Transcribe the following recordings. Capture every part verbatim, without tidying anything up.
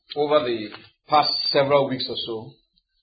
Over the past several weeks or so,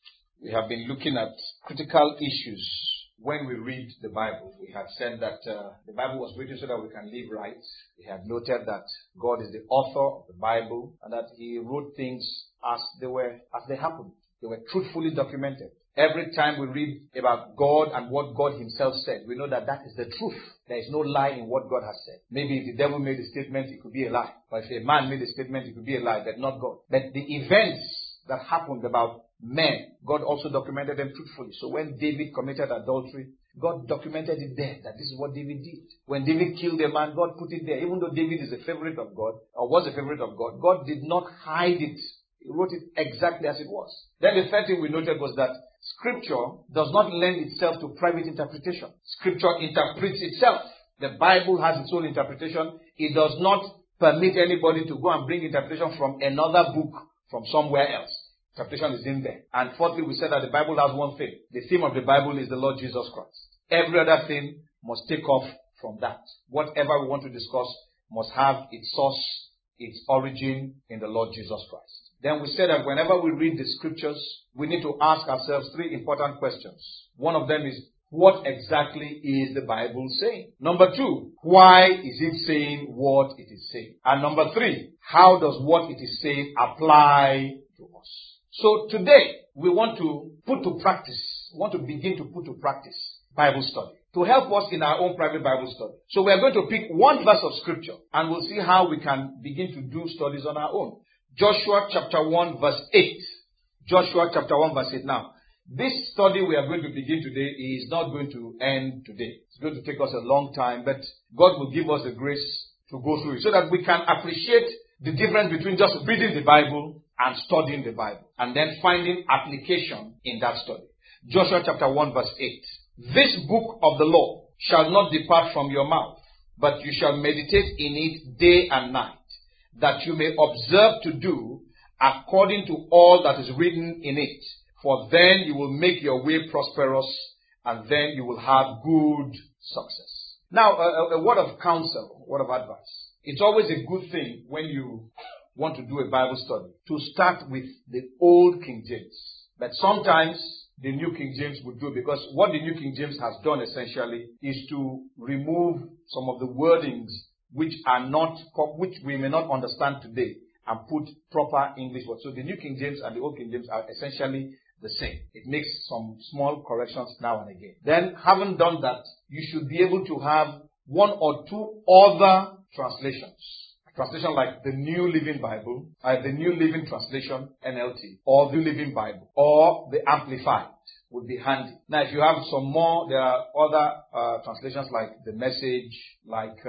we have been looking at critical issues when we read the Bible. We had said that uh, the Bible was written so that we can live right. We had noted that God is the author of the Bible and that He wrote things as they were, as they happened. They were truthfully documented. Every time we read about God and what God Himself said, we know that that is the truth. There is no lie in what God has said. Maybe if the devil made a statement, it could be a lie. Or if a man made a statement, it could be a lie, but not God. But the events that happened about men, God also documented them truthfully. So when David committed adultery, God documented it there, that this is what David did. When David killed a man, God put it there. Even though David is a favorite of God, or was a favorite of God, God did not hide it. He wrote it exactly as it was. Then the third thing we noted was that Scripture does not lend itself to private interpretation. Scripture interprets itself. The Bible has its own interpretation. It does not permit anybody to go and bring interpretation from another book from somewhere else. Interpretation is in there. And fourthly, we said that the Bible has one thing. The theme of the Bible is the Lord Jesus Christ. Every other thing must take off from that. Whatever we want to discuss must have its source, its origin in the Lord Jesus Christ. Then we said that whenever we read the scriptures, we need to ask ourselves three important questions. One of them is, what exactly is the Bible saying? Number two, why is it saying what it is saying? And number three, how does what it is saying apply to us? So today, we want to put to practice, we want to begin to put to practice Bible study to help us in our own private Bible study. So we are going to pick one verse of scripture and we'll see how we can begin to do studies on our own. Joshua chapter one verse eight. Joshua chapter one verse eight. Now, this study we are going to begin today is not going to end today. It's going to take us a long time, but God will give us the grace to go through it so that we can appreciate the difference between just reading the Bible and studying the Bible and then finding application in that study. Joshua chapter one verse eight. This book of the law shall not depart from your mouth, but you shall meditate in it day and night, that you may observe to do according to all that is written in it. For then you will make your way prosperous, and then you will have good success. Now, a, a word of counsel, a word of advice. It's always a good thing when you want to do a Bible study to start with the old King James. But sometimes the New King James would do, because what the New King James has done essentially is to remove some of the wordings which are not, which we may not understand today, and put proper English words. So the New King James and the Old King James are essentially the same. It makes some small corrections now and again. Then, having done that, you should be able to have one or two other translations. A translation like the New Living Bible, uh, the New Living Translation, N L T, or the Living Bible, or the Amplified would be handy. Now, if you have some more, there are other uh, translations like the Message, like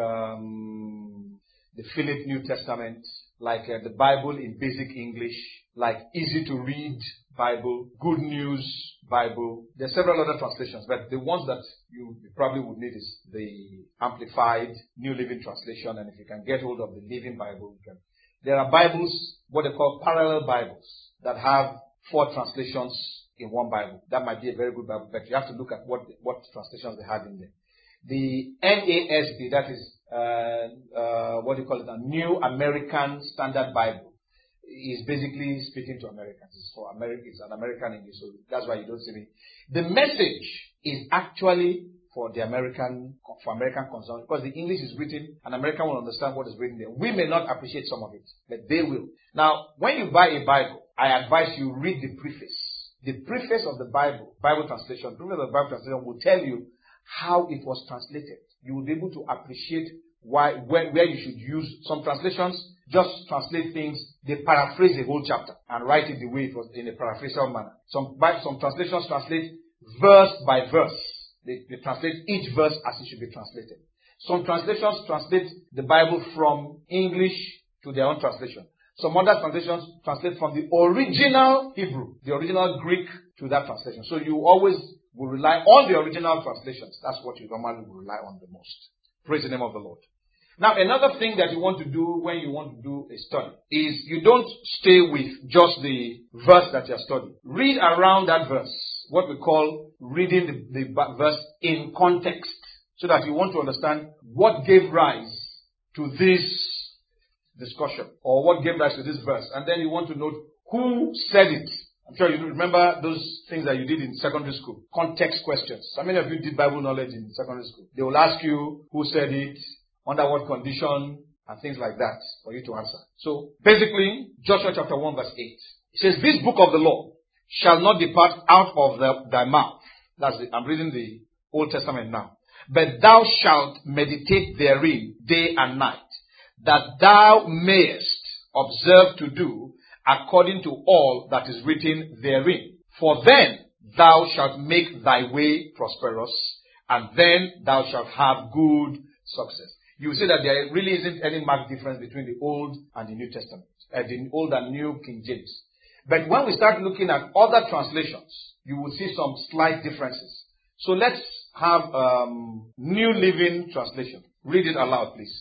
um, the Philip New Testament, like uh, the Bible in Basic English, like Easy to Read Bible, Good News Bible. There are several other translations, but the ones that you probably would need is the Amplified New Living Translation, and if you can get hold of the Living Bible, you can. There are Bibles, what they call parallel Bibles, that have four translations in one Bible. That might be a very good Bible, but you have to look at what what translations they have in there. The N A S B, that is, uh, uh, what do you call it, a New American Standard Bible, is basically speaking to Americans. It's for America. It's an American English, so that's why you don't see me. The Message is actually for the American, for American concern, because the English is written, and American will understand what is written there. We may not appreciate some of it, but they will. Now, when you buy a Bible, I advise you read the preface. The preface of the Bible, Bible translation, the preface of the Bible translation will tell you how it was translated. You will be able to appreciate why, where, where you should use. Some translations just translate things, they paraphrase a whole chapter and write it the way it was in a paraphrasal manner. Some, some translations translate verse by verse. They, they translate each verse as it should be translated. Some translations translate the Bible from English to their own translation. Some other translations translate from the original Hebrew, the original Greek, to that translation. So you always will rely on the original translations. That's what you normally will rely on the most. Praise the name of the Lord. Now, another thing that you want to do when you want to do a study is you don't stay with just the verse that you're studying. Read around that verse, what we call reading the, the verse in context, so that you want to understand what gave rise to this discussion or what gave rise to this verse. And then you want to note who said it. I'm sure you remember those things that you did in secondary school. Context questions. How many of you did Bible knowledge in secondary school? They will ask you who said it, under what condition, and things like that for you to answer. So basically, Joshua chapter one verse eight. It says, this book of the law shall not depart out of the, thy mouth. That's the, I'm reading the Old Testament now. But thou shalt meditate therein day and night, that thou mayest observe to do according to all that is written therein. For then thou shalt make thy way prosperous, and then thou shalt have good success. You see that there really isn't any marked difference between the Old and the New Testament, uh, the Old and New King James. But when we start looking at other translations, you will see some slight differences. So let's have um, New Living Translation. Read it aloud, please.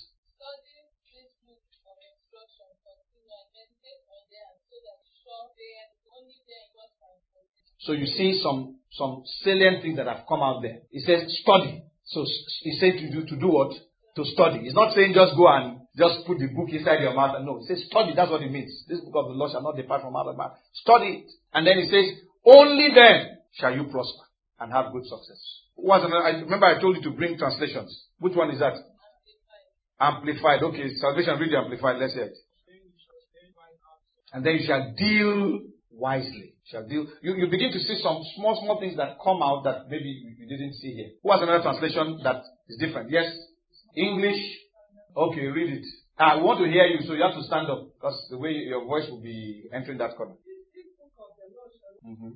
So you see some some salient things that have come out there. It says study. So he said to do to do what? To study. It's not saying just go and just put the book inside your mouth. No, it says study. That's what it means. This book of the law shall not depart from out of mouth. Study it. And then it says, only then shall you prosper and have good success. What's another? I remember I told you to bring translations. Which one is that? Amplified. Amplified. Okay, salvation, read the Amplified. Let's hear it. And then you shall deal wisely. Shall deal. You, you begin to see some small, small things that come out that maybe you, you didn't see here. Who has another translation that is different? Yes? English? Okay, read it. I want to hear you, so you have to stand up because the way your voice will be entering that corner. Mm-hmm.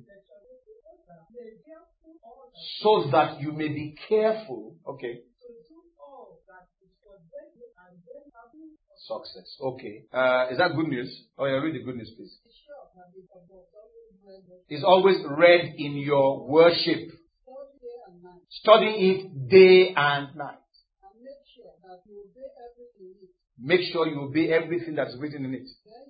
So that you may be careful. Okay. Success. Okay. Uh, is that good news? Oh, yeah, read the good news, please. It's always read in your worship. Study it day and night. Make sure you obey everything that's written in it.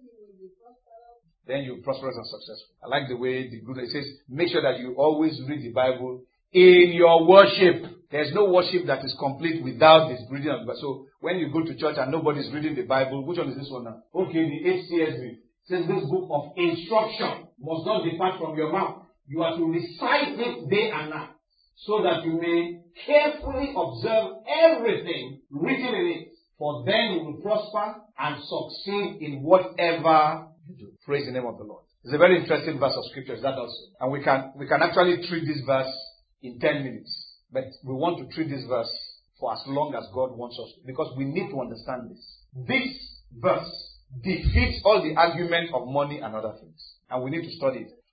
Then you're prosperous and successful. I like the way the good it says, make sure that you always read the Bible in your worship. There's no worship that is complete without this reading of the Bible. So when you go to church and nobody's reading the Bible, which one is this one now? Okay, the H C S B says this book of instruction must not depart from your mouth. You are to recite it day and night, so that you may carefully observe everything written in it. For then you will prosper and succeed in whatever you do. Praise the name of the Lord. It's a very interesting verse of scripture, is that also? And we can we can actually treat this verse in ten minutes. But we want to treat this verse for as long as God wants us to, because we need to understand this. This verse defeats all the argument of money and other things. And we need to study it.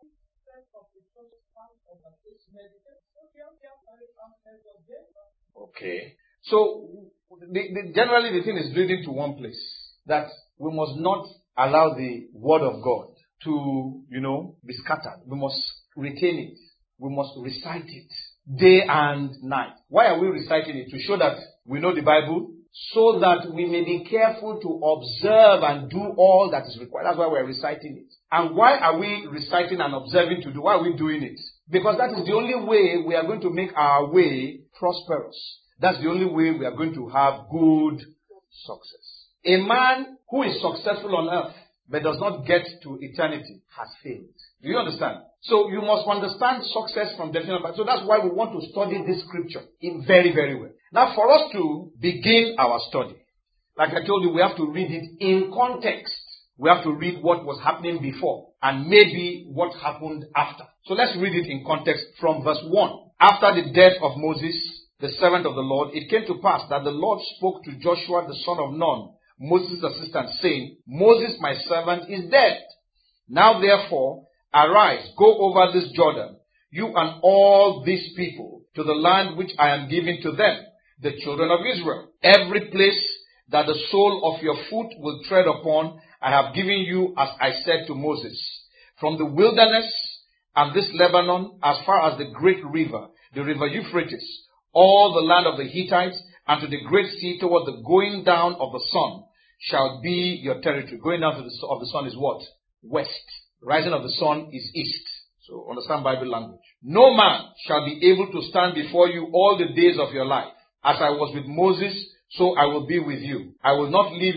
Okay. So, the, the, generally the thing is leading to one place. That we must not allow the word of God to, you know, be scattered. We must retain it. We must recite it day and night. Why are we reciting it? To show that we know the Bible, so that we may be careful to observe and do all that is required. That's why we're reciting it. And why are we reciting and observing to do? Why are we doing it? Because that is the only way we are going to make our way prosperous. That's the only way we are going to have good success. A man who is successful on earth but does not get to eternity has failed. Do you understand? So you must understand success from definition. So that's why we want to study this scripture in very, very well. Now, for us to begin our study, like I told you, we have to read it in context. We have to read what was happening before and maybe what happened after. So let's read it in context from verse one. After the death of Moses, the servant of the Lord, it came to pass that the Lord spoke to Joshua the son of Nun, Moses' assistant, saying, Moses, my servant, is dead. Now therefore, arise, go over this Jordan, you and all these people, to the land which I am giving to them, the children of Israel. Every place that the sole of your foot will tread upon, I have given you, as I said to Moses. From the wilderness and this Lebanon, as far as the great river, the river Euphrates, all the land of the Hittites, and to the great sea toward the going down of the sun, shall be your territory. Going down to the, of the sun is what? West. Rising of the sun is east. So understand Bible language. No man shall be able to stand before you all the days of your life. As I was with Moses, so I will be with you. I will not leave you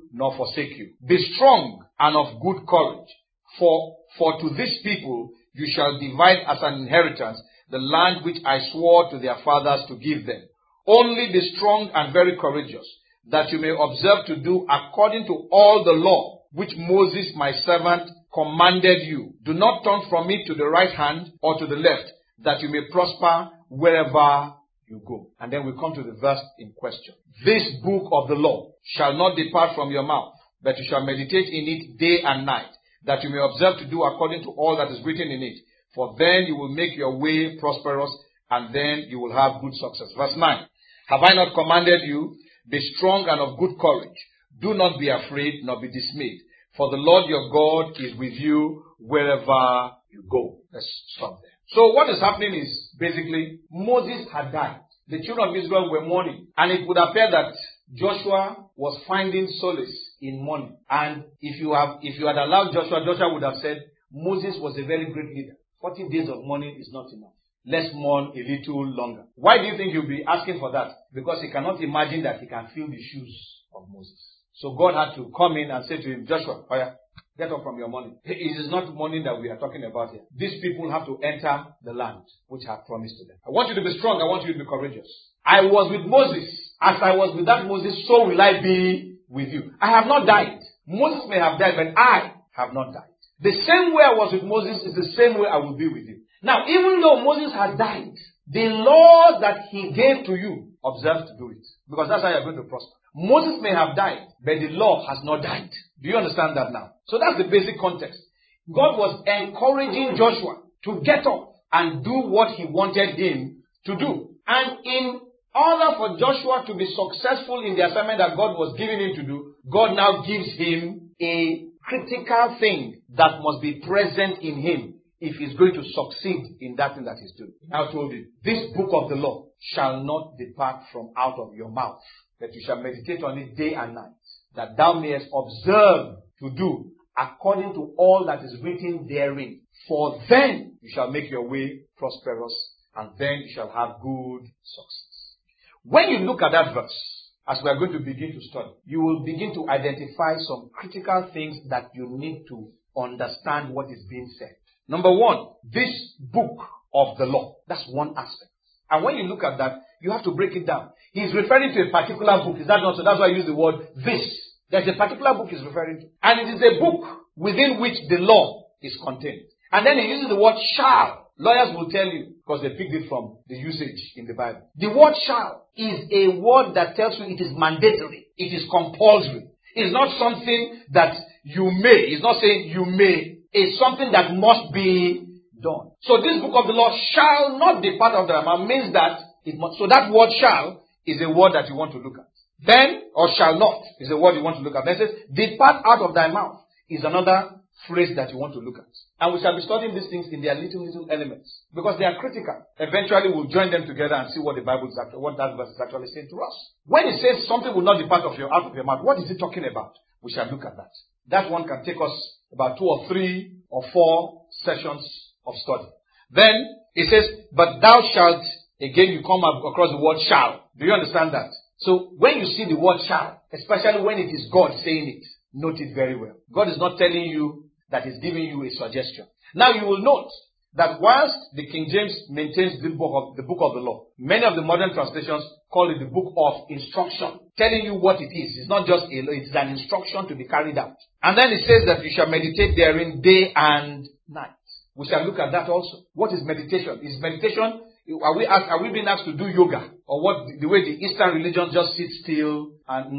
nor forsake you. Be strong and of good courage, for, for to this people you shall divide as an inheritance the land which I swore to their fathers to give them. Only be strong and very courageous, that you may observe to do according to all the law which Moses my servant commanded you. Do not turn from it to the right hand or to the left, that you may prosper wherever you go. And then we come to the verse in question. This book of the law shall not depart from your mouth, but you shall meditate in it day and night, that you may observe to do according to all that is written in it. For then you will make your way prosperous, and then you will have good success. Verse nine. Have I not commanded you? Be strong and of good courage. Do not be afraid, nor be dismayed. For the Lord your God is with you wherever you go. Let's stop there. So what is happening is, basically, Moses had died. The children of Israel were mourning. And it would appear that Joshua was finding solace in mourning. And if you have, if you had allowed Joshua, Joshua would have said, Moses was a very great leader. Forty days of mourning is not enough. Let's mourn a little longer. Why do you think he'll be asking for that? Because he cannot imagine that he can feel the shoes of Moses. So God had to come in and say to him, Joshua, oh yeah, get up from your mourning. It is not mourning that we are talking about here. These people have to enter the land which I have promised to them. I want you to be strong. I want you to be courageous. I was with Moses. As I was with that Moses, so will I be with you. I have not died. Moses may have died, but I have not died. The same way I was with Moses is the same way I will be with you. Now, even though Moses had died, the laws that he gave to you, observe to do it. Because that's how you're going to prosper. Moses may have died, but the law has not died. Do you understand that now? So that's the basic context. God was encouraging Joshua to get up and do what he wanted him to do. And in order for Joshua to be successful in the assignment that God was giving him to do, God now gives him a critical thing that must be present in him if he's going to succeed in that thing that he's doing. He now told you, this book of the law shall not depart from out of your mouth, that you shall meditate on it day and night, that thou mayest observe to do according to all that is written therein. For then you shall make your way prosperous, and then you shall have good success. When you look at that verse, as we are going to begin to study, you will begin to identify some critical things that you need to understand what is being said. Number one, this book of the law. That's one aspect. And when you look at that, you have to break it down. He's referring to a particular book. Is that not so? That's why I use the word this. There's a particular book he's referring to. And it is a book within which the law is contained. And then he uses the word shall. Lawyers will tell you, because they picked it from the usage in the Bible. The word shall is a word that tells you it is mandatory. It is compulsory. It's not something that you may. It's not saying you may. It's something that must be done. So this book of the law shall not depart of thy mouth means that it must. So that word shall is a word that you want to look at. Then, or shall not, is a word you want to look at. Then it says, depart out of thy mouth is another phrase that you want to look at. And we shall be studying these things in their little, little elements. Because they are critical. Eventually we'll join them together and see what the Bible is actually, what that verse is actually saying to us. When it says something will not depart of your, out of your mouth, what is it talking about? We shall look at that. That one can take us about two or three or four sessions of study. Then it says, but thou shalt, again you come across the word shall. Do you understand that? So when you see the word shall, especially when it is God saying it, note it very well. God is not telling you that He's giving you a suggestion. Now you will note that whilst the King James maintains the book of the book of the law, many of the modern translations call it the book of instruction, telling you what it is. It's not just a law, it's an instruction to be carried out. And then it says that you shall meditate therein day and night. We shall look at that also. What is meditation? Is meditation, are we asked, are we being asked to do yoga? Or what, the way the Eastern religion just sits still and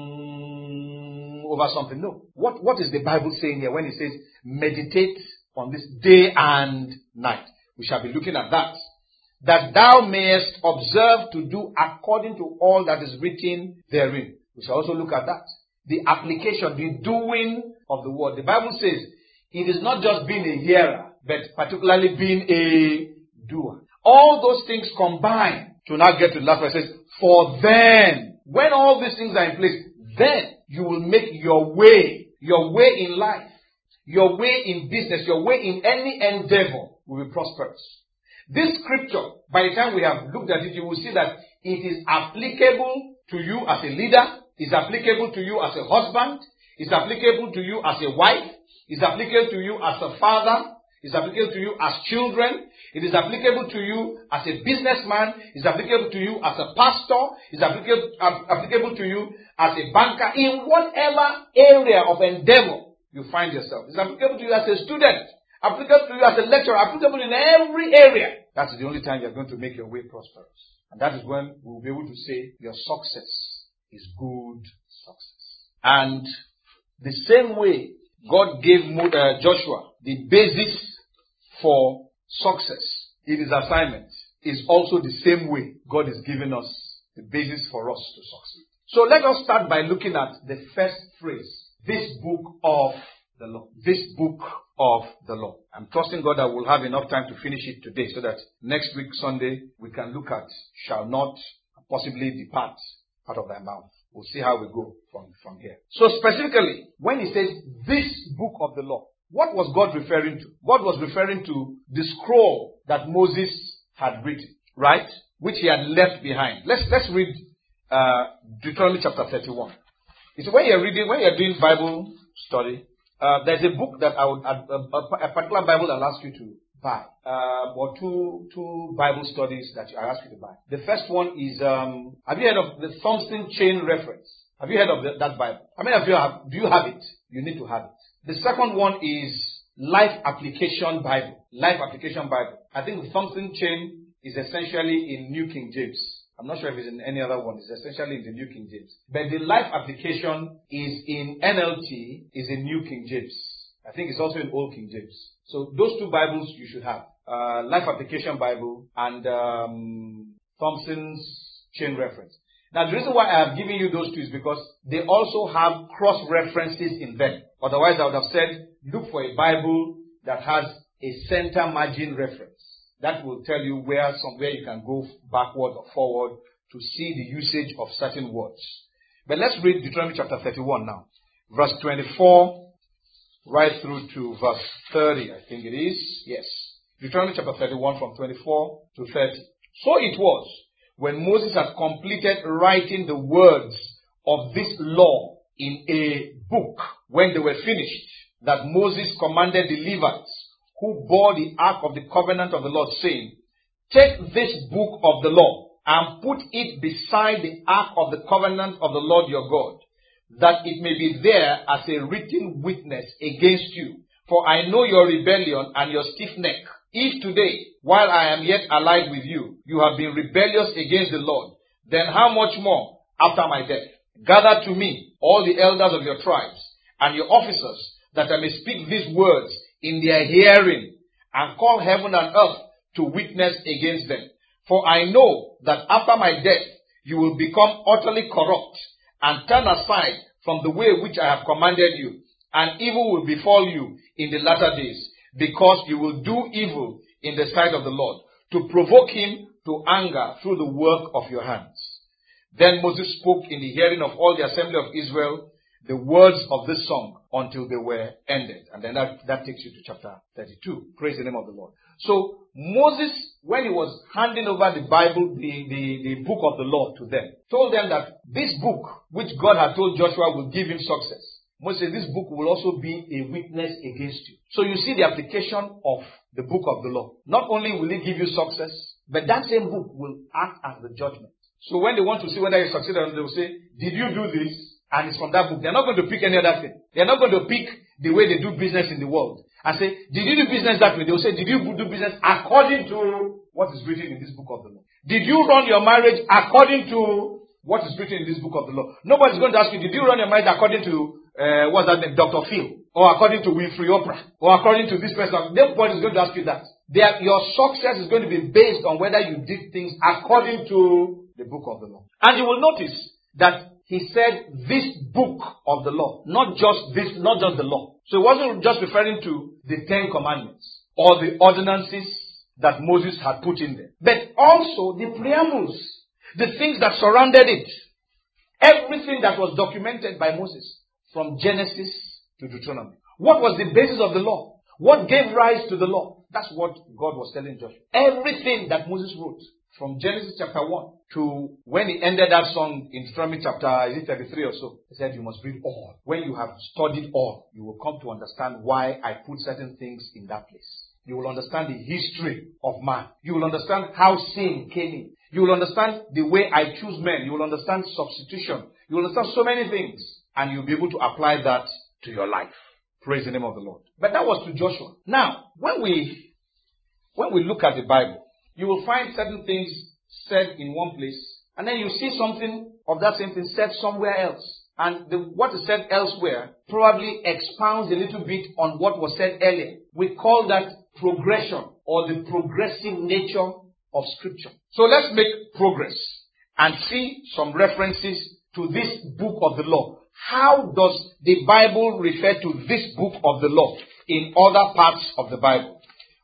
mm, over something? No. What, what is the Bible saying here when it says meditate on this day and night? We shall be looking at that. That thou mayest observe to do according to all that is written therein. We shall also look at that. The application, the doing of the word. The Bible says it is not just being a hearer, but particularly being a doer. All those things combine to now get to the last verse. It says, for then, when all these things are in place, then you will make your way, your way in life, your way in business, your way in any endeavor will be prosperous. This scripture, by the time we have looked at it, you will see that it is applicable to you as a leader. It It's applicable to you as a husband. It's applicable to you as a wife. It's applicable to you as a father. It's applicable to you as children. It is applicable to you as a businessman. It's applicable to you as a pastor. It's applicable, applicable to you as a banker. In whatever area of endeavor you find yourself. It's applicable to you as a student. Applicable to you as a lecturer. Applicable in every area. That's the only time you're going to make your way prosperous. And that is when we'll be able to say your success is good success. And the same way God gave uh, Joshua the basis for success in his assignment is also the same way God is giving us the basis for us to succeed. So let us start by looking at the first phrase. This book of the law. This book of the law. I'm trusting God that we'll have enough time to finish it today so that next week Sunday we can look at shall not possibly depart out of thy mouth. We'll see how we go from, from here. So specifically, when he says this book of the law, what was God referring to? God was referring to the scroll that Moses had written, right? Which he had left behind. Let's let's read uh, Deuteronomy chapter thirty-one. You see, when you're reading, when you're doing Bible study, uh, there's a book that I would, a, a, a particular Bible I'll ask you to buy, uh, or two two Bible studies that I ask you to buy. The first one is, um, have you heard of the Thompson Chain Reference? Have you heard of the, that Bible? How many of you have? Do you have it? You need to have it. The second one is Life Application Bible. Life Application Bible. I think the Thompson Chain is essentially in New King James. I'm not sure if it's in any other one. It's essentially in the New King James. But the Life Application is in N L T, is in New King James. I think it's also in Old King James. So those two Bibles you should have. Uh, Life Application Bible and um, Thompson's Chain Reference. Now the reason why I have given you those two is because they also have cross-references in them. Otherwise I would have said, look for a Bible that has a center margin reference. That will tell you where somewhere you can go backward or forward to see the usage of certain words. But let's read Deuteronomy chapter thirty-one now. Verse twenty-four right through to verse thirty, I think it is. Yes. Deuteronomy chapter thirty-one from twenty-four to thirty. So it was, when Moses had completed writing the words of this law in a book, when they were finished, that Moses commanded the Levites who bore the ark of the covenant of the Lord, saying, take this book of the law and put it beside the ark of the covenant of the Lord your God, that it may be there as a written witness against you. For I know your rebellion and your stiff neck. If today, while I am yet alive with you, you have been rebellious against the Lord, then how much more after my death? Gather to me all the elders of your tribes and your officers, that I may speak these words in their hearing, and call heaven and earth to witness against them. For I know that after my death, you will become utterly corrupt, and turn aside from the way which I have commanded you, and evil will befall you in the latter days, because you will do evil in the sight of the Lord, to provoke him to anger through the work of your hands. Then Moses spoke in the hearing of all the assembly of Israel the words of this song until they were ended. And then that, that takes you to chapter thirty-two. Praise the name of the Lord. So Moses, when he was handing over the Bible, the, the, the book of the law to them, told them that this book, which God had told Joshua will give him success, Moses said this book will also be a witness against you. So you see the application of the book of the law. Not only will it give you success, but that same book will act as the judgment. So when they want to see whether you succeeded or not, they will say, did you do this? And it's from that book. They're not going to pick any other thing. They're not going to pick the way they do business in the world and say, did you do business that way? They will say, did you do business according to what is written in this book of the law? Did you run your marriage according to what is written in this book of the law? Nobody's going to ask you, did you run your marriage according to, uh, what's that name, Doctor Phil? Or according to Winfrey Oprah? Or according to this person? Nobody's going to ask you that. Are, your success is going to be based on whether you did things according to the book of the law. And you will notice that he said this book of the law, not just this, not just the law. So it wasn't just referring to the Ten Commandments or the ordinances that Moses had put in there, but also the preambles, the things that surrounded it, everything that was documented by Moses from Genesis to Deuteronomy. What was the basis of the law? What gave rise to the law? That's what God was telling Joshua. Everything that Moses wrote from Genesis chapter one to when he ended that song in Deuteronomy chapter is it thirty-three or so. He said you must read all. When you have studied all, you will come to understand why I put certain things in that place. You will understand the history of man. You will understand how sin came in. You will understand the way I choose men. You will understand substitution. You will understand so many things. And you'll be able to apply that to your life. Praise the name of the Lord. But that was to Joshua. Now, when we, when we look at the Bible, you will find certain things said in one place. And then you see something of that same thing said somewhere else. And the, what is said elsewhere probably expounds a little bit on what was said earlier. We call that progression or the progressive nature of Scripture. So let's make progress and see some references to this book of the law. How does the Bible refer to this book of the law in other parts of the Bible?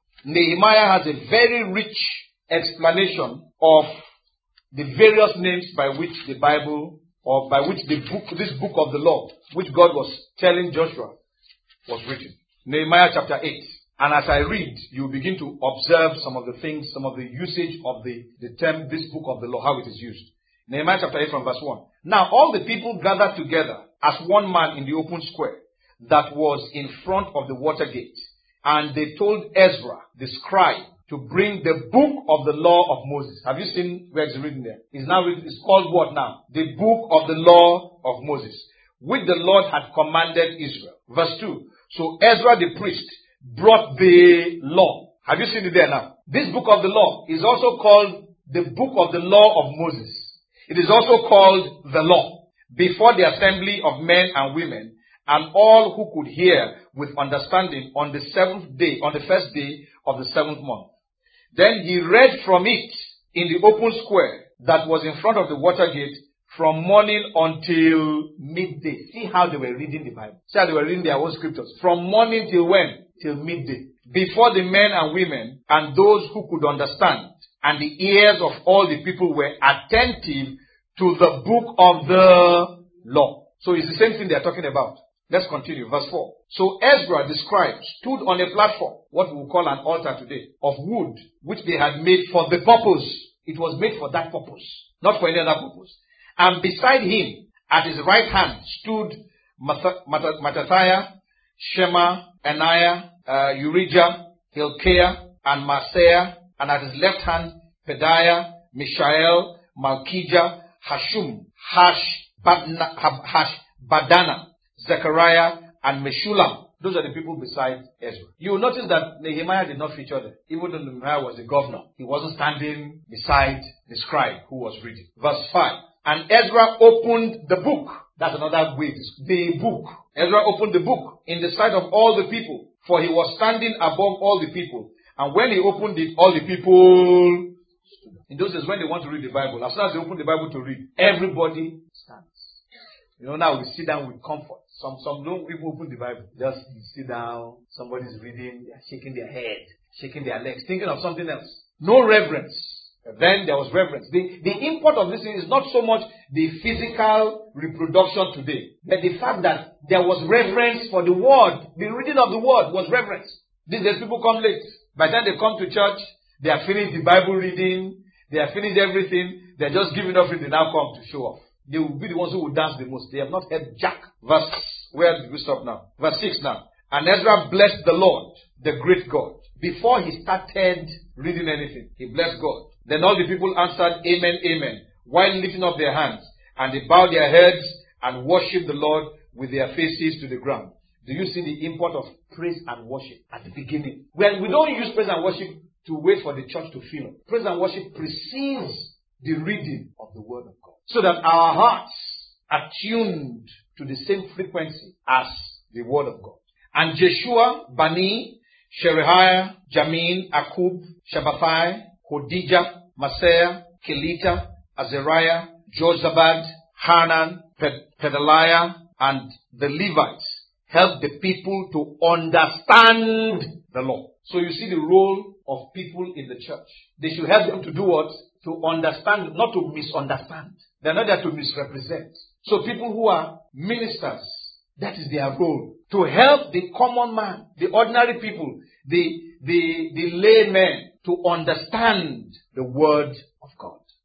Nehemiah has a very rich explanation of the various names by which the Bible or by which the book, this book of the law, which God was telling Joshua, was written. Nehemiah chapter eight. And as I read, you begin to observe some of the things, some of the usage of the, the term, this book of the law, how it is used. Nehemiah chapter eight from verse one. Now all the people gathered together as one man in the open square that was in front of the water gate. And they told Ezra, the scribe, to bring the book of the law of Moses. Have you seen where it's written there? It's now written, it's called what now? The book of the law of Moses, which the Lord had commanded Israel. Verse two. So Ezra the priest brought the law. Have you seen it there now? This book of the law is also called the book of the law of Moses. It is also called the law before the assembly of men and women and all who could hear with understanding on the seventh day, on the first day of the seventh month. Then he read from it in the open square that was in front of the water gate from morning until midday. See how they were reading the Bible. See how they were reading their own scriptures. From morning till when? Till midday. Before the men and women and those who could understand, and the ears of all the people were attentive to the book of the law. So it's the same thing they're talking about. Let's continue. Verse four. So Ezra the scribe stood on a platform, what we will call an altar today, of wood, which they had made for the purpose. It was made for that purpose, not for any other purpose. And beside him, at his right hand, stood Mattithiah, Shema, Ananiah, uh, Urijah, Hilkiah, and Maaseiah, and at his left hand, Pedaiah, Mishael, Malchijah, Hashum, Hash, Badna, Hash, Badana, Zechariah, and Meshullam. Those are the people beside Ezra. You will notice that Nehemiah did not feature them. Even though Nehemiah was the governor, he wasn't standing beside the scribe who was reading. Verse five. And Ezra opened the book. That's another way. The book. Ezra opened the book in the sight of all the people, for he was standing above all the people. And when he opened it, all the people stood up. In those days, when they want to read the Bible, as soon as they open the Bible to read, everybody stands. You know, now we sit down with comfort. Some some don't even open the Bible. Just sit down, somebody's reading, they are shaking their head, shaking their legs, thinking of something else. No reverence. Then there was reverence. The, the import of this thing is not so much the physical reproduction today, but the fact that there was reverence for the word. The reading of the word was reverence. These days people come late. By the time they come to church, they have finished the Bible reading, they have finished everything, they are just giving offering, they now come to show off. They will be the ones who will dance the most. They have not heard jack. Verse, where did we stop now? Verse six now. And Ezra blessed the Lord, the great God. Before he started reading anything, he blessed God. Then all the people answered, Amen, Amen, while lifting up their hands. And they bowed their heads and worshipped the Lord with their faces to the ground. Do you see the import of praise and worship at the beginning? Well, we don't use praise and worship to wait for the church to fill up. Praise and worship precedes the reading of the Word of God, so that our hearts are tuned to the same frequency as the Word of God. And Jeshua, Bani, Sheriah, Jamin, Akub, Shabbathai, Hodijah, Maaseiah, Kelita, Azariah, Jozabad, Hanan, Pedaliah, and the Levites helped the people to understand the law. So you see the role of people in the church. They should help them to do what? To understand, not to misunderstand. They're not there to misrepresent. So people who are ministers, that is their role. To help the common man, the ordinary people, the, the, the laymen to understand the word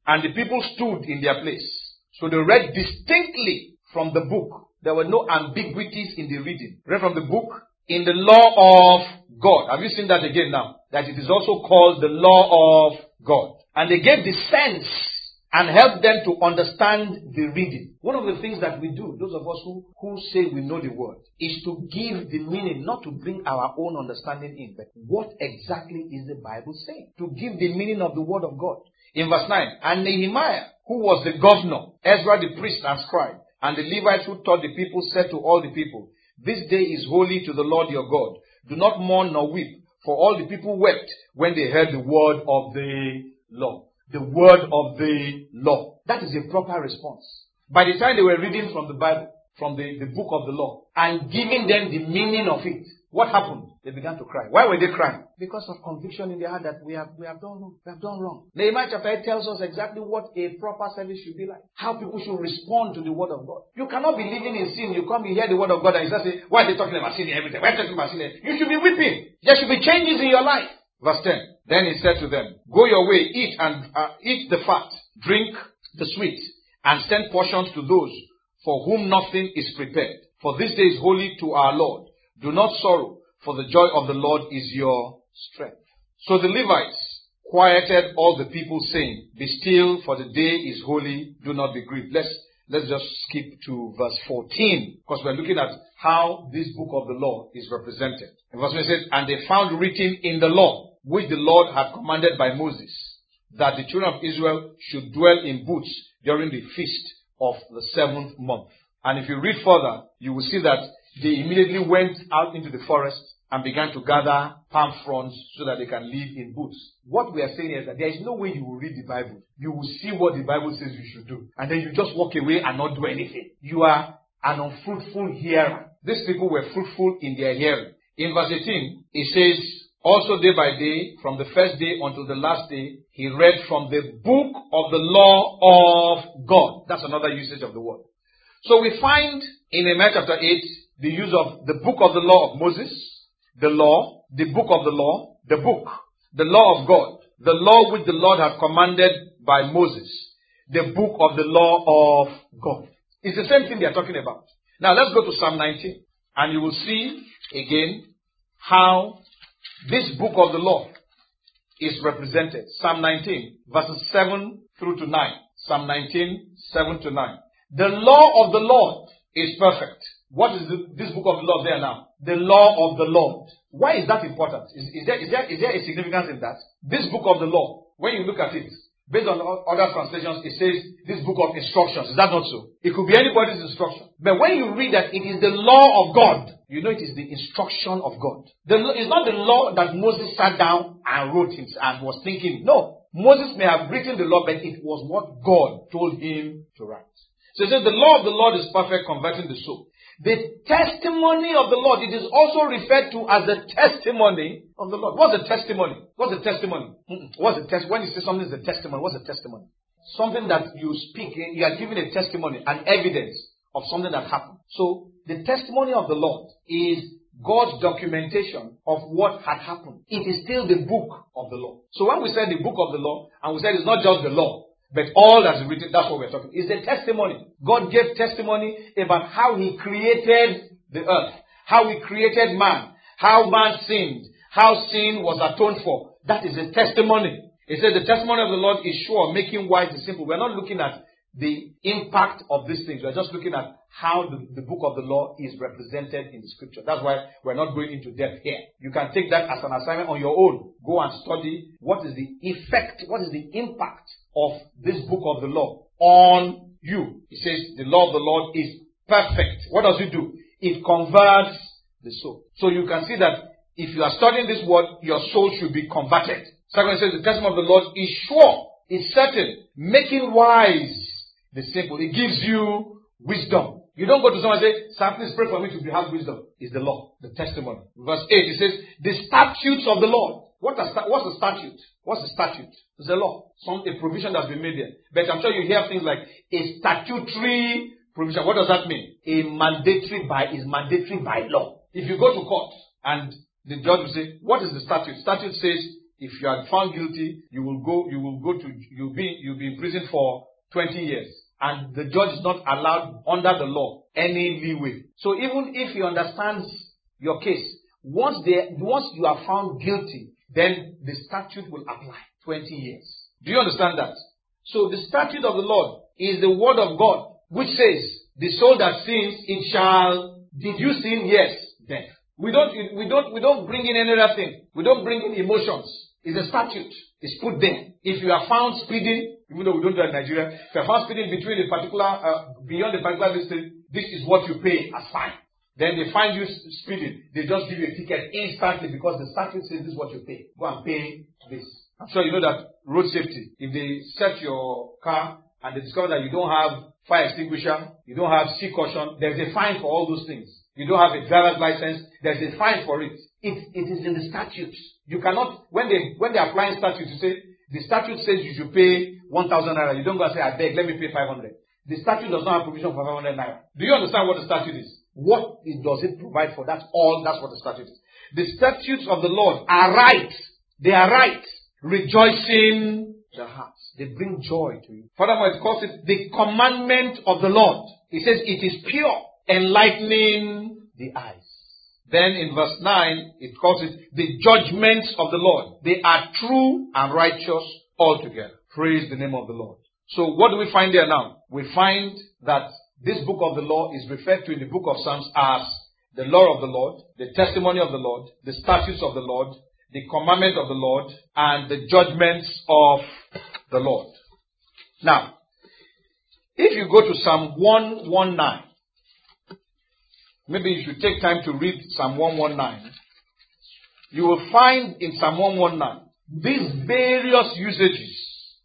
And the people stood in their place. So they read distinctly from the book. There were no ambiguities in the reading. Read from the book in the law of God. Have you seen that again now? That it is also called the law of God. And they gave the sense and helped them to understand the reading. One of the things that we do, those of us who, who say we know the word, is to give the meaning, not to bring our own understanding in, but what exactly is the Bible saying? To give the meaning of the word of God. In verse nine, and Nehemiah, who was the governor, Ezra the priest and scribe, and the Levites who taught the people, said to all the people, this day is holy to the Lord your God. Do not mourn nor weep, for all the people wept when they heard the word of the law. The word of the law. That is a proper response. By the time they were reading from the Bible, from the, the book of the law, and giving them the meaning of it, what happened? They began to cry. Why were they crying? Because of conviction in their heart that we have we have done wrong. We have done wrong. Nehemiah chapter eight tells us exactly what a proper service should be like. How people should respond to the word of God. You cannot be living in sin. You come, you hear the word of God, and you start saying, why are they talking about sin every day? Why are they talking about sin? You should be weeping. There should be changes in your life. Verse ten. Then he said to them, go your way, eat and uh, eat the fat, drink the sweet, and send portions to those for whom nothing is prepared. For this day is holy to our Lord. Do not sorrow, for the joy of the Lord is your strength. So the Levites quieted all the people, saying, be still, for the day is holy, do not be grieved. Let's, let's just skip to verse fourteen, because we're looking at how this book of the law is represented. In verse one it says, and they found written in the law, which the Lord had commanded by Moses, that the children of Israel should dwell in booths during the feast of the seventh month. And if you read further, you will see that they immediately went out into the forest and began to gather palm fronds so that they can live in booths. What we are saying is that there is no way you will read the Bible. You will see what the Bible says you should do. And then you just walk away and not do anything. You are an unfruitful hearer. These people were fruitful in their hearing. In verse eighteen, it says, also day by day, from the first day until the last day, he read from the book of the law of God. That's another usage of the word. So we find in Nehemiah chapter eight, the use of the book of the law of Moses, the law, the book of the law, the book, the law of God, the law which the Lord had commanded by Moses, the book of the law of God. It's the same thing they are talking about. Now let's go to Psalm nineteen, and you will see again how this book of the law is represented. Psalm nineteen, verses seven through to nine. Psalm nineteen, seven to nine. The law of the Lord is perfect. What is the, this book of the law there now? The law of the Lord. Why is that important? Is, is, there, is, there, is there a significance in that? This book of the law, when you look at it, based on other translations, it says this book of instructions. Is that not so? It could be anybody's instruction. But when you read that it is the law of God, you know it is the instruction of God. The, it's not the law that Moses sat down and wrote it and was thinking. No. Moses may have written the law, but it was what God told him to write. So it says the law of the Lord is perfect, converting the soul. The testimony of the Lord, it is also referred to as the testimony of the Lord. What's the testimony? What's the testimony? What's the test? When you say something is a testimony, what's the testimony? Something that you speak, you are giving a testimony, an evidence of something that happened. So the testimony of the Lord is God's documentation of what had happened. It is still the book of the law. So when we said the book of the law, and we said it's not just the law, but all that's written, that's what we're talking. It's a testimony. God gave testimony about how He created the earth, how He created man, how man sinned, how sin was atoned for. That is a testimony. It says the testimony of the Lord is sure, making wise the simple. We're not looking at the impact of these things. We're just looking at how the, the book of the law is represented in the scripture. That's why we're not going into depth here. You can take that as an assignment on your own. Go and study what is the effect, what is the impact of this book of the law on you. It says the law of the Lord is perfect. What does it do? It converts the soul. So you can see that if you are studying this word, your soul should be converted. Second, it says the testimony of the Lord is sure, is certain, making wise the simple. It gives you wisdom. You don't go to someone and say, "Sir, please pray for me to have wisdom." It's the law, the testimony. Verse eight, it says, the statutes of the Lord. What are, what's a statute? What's a statute? It's a law. Some a provision that's been made there. But I'm sure you hear things like a statutory provision. What does that mean? A mandatory by is mandatory by law. If you go to court and the judge will say, what is the statute? Statute says If you are found guilty, you will go, you will go to, you'll be, you'll be in prison for twenty years. And the judge is not allowed under the law any leeway. So even if he understands your case, once they, once you are found guilty, then the statute will apply. twenty years. Do you understand that? So the statute of the Lord is the word of God, which says, the soul that sins, it shall, did you sin? Yes, death. We don't, we don't, we don't bring in any other thing. We don't bring in emotions. It's a statute. It's put there. If you are found speeding, even though we don't do it in Nigeria, if you are found speeding between a particular, uh, beyond a particular distance, this is what you pay as fine. Then they find you speeding. They just give you a ticket instantly because the statute says this is what you pay. Go and pay this. I'm sure you know that road safety, if they search your car and they discover that you don't have fire extinguisher, you don't have sea caution, there's a fine for all those things. You don't have a driver's license, there's a fine for it. It, it is in the statute. You cannot, when they, when they're applying statute, you say, the statute says you should pay one thousand naira. You don't go and say, I beg, let me pay five hundred. The statute does not have provision for five hundred naira. Do you understand what the statute is? What it, does it provide for? That's all, that's what the statute is. The statutes of the Lord are right. They are right. Rejoicing the hearts. They bring joy to you. Furthermore, it calls it the commandment of the Lord. It says it is pure, enlightening the eyes. Then in verse nine, it calls it the judgments of the Lord. They are true and righteous altogether. Praise the name of the Lord. So what do we find there now? We find that this book of the law is referred to in the book of Psalms as the law of the Lord, the testimony of the Lord, the statutes of the Lord, the commandment of the Lord, and the judgments of the Lord. Now, if you go to Psalm one nineteen, maybe you should take time to read Psalm one nineteen. You will find in Psalm one nineteen these various usages,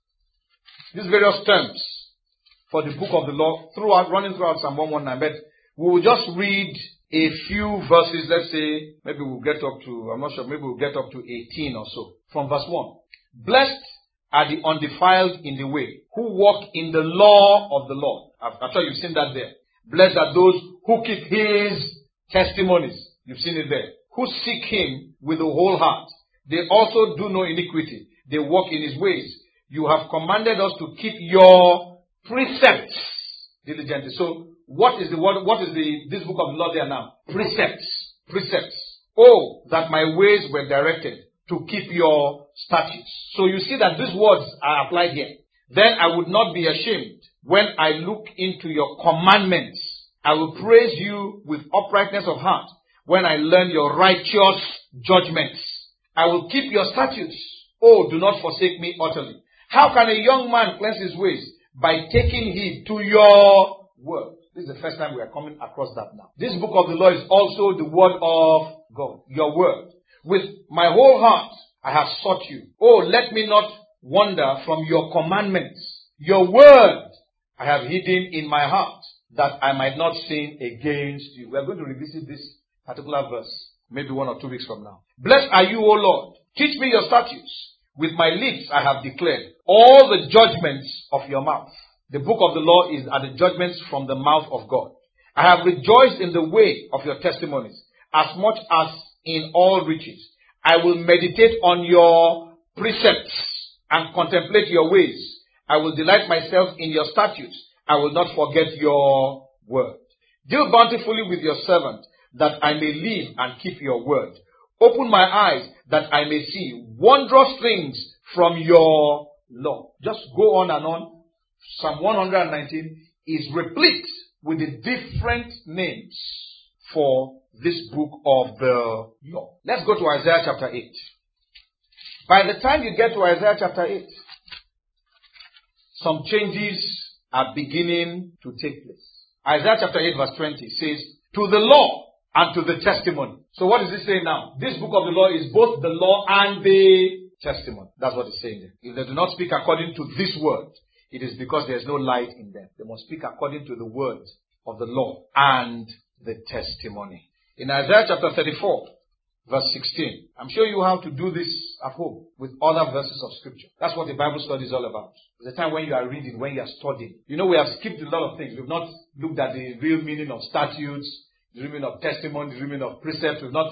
these various terms for the book of the law throughout, running throughout Psalm one nineteen. But we will just read a few verses. Let's say maybe we'll get up to, I'm not sure, maybe we'll get up to eighteen or so. From verse one. Blessed are the undefiled in the way, who walk in the law of the Lord. I'm sure you've seen that there. Blessed are those who keep his testimonies. You've seen it there. Who seek him with the whole heart. They also do no iniquity. They walk in his ways. You have commanded us to keep your precepts diligently. So, what is the word, what is the, this book of the law there now? Precepts. Precepts. Oh, that my ways were directed to keep your statutes. So you see that these words are applied here. Then I would not be ashamed when I look into your commandments. I will praise you with uprightness of heart when I learn your righteous judgments. I will keep your statutes. Oh, do not forsake me utterly. How can a young man cleanse his ways? By taking heed to your word. This is the first time we are coming across that now. This book of the law is also the word of God, your word. With my whole heart I have sought you. Oh, let me not wander from your commandments. Your word I have hidden in my heart, that I might not sin against you. We are going to revisit this particular verse maybe one or two weeks from now. Blessed are you, O Lord. Teach me your statutes. With my lips I have declared all the judgments of your mouth. The book of the law is are the judgments from the mouth of God. I have rejoiced in the way of your testimonies, as much as in all riches. I will meditate on your precepts and contemplate your ways. I will delight myself in your statutes. I will not forget your word. Deal bountifully with your servant, that I may live and keep your word. Open my eyes, that I may see wondrous things from your law. Just go on and on. Psalm one nineteen is replete with the different names for this book of the law. Let's go to Isaiah chapter eight. By the time you get to Isaiah chapter eight, some changes are beginning to take place. Isaiah chapter eight verse twenty says, to the law and to the testimony. So what is it saying now? This book of the law is both the law and the testimony. That's what it's saying there. If they do not speak according to this word, it is because there is no light in them. They must speak according to the word of the law and the testimony. In Isaiah chapter thirty-four, verse sixteen, I'm sure you have to do this at home with other verses of scripture. That's what the Bible study is all about. It's a time when you are reading, when you are studying. You know, we have skipped a lot of things. We've not looked at the real meaning of statutes, the real meaning of testimony, the real meaning of precepts. We've not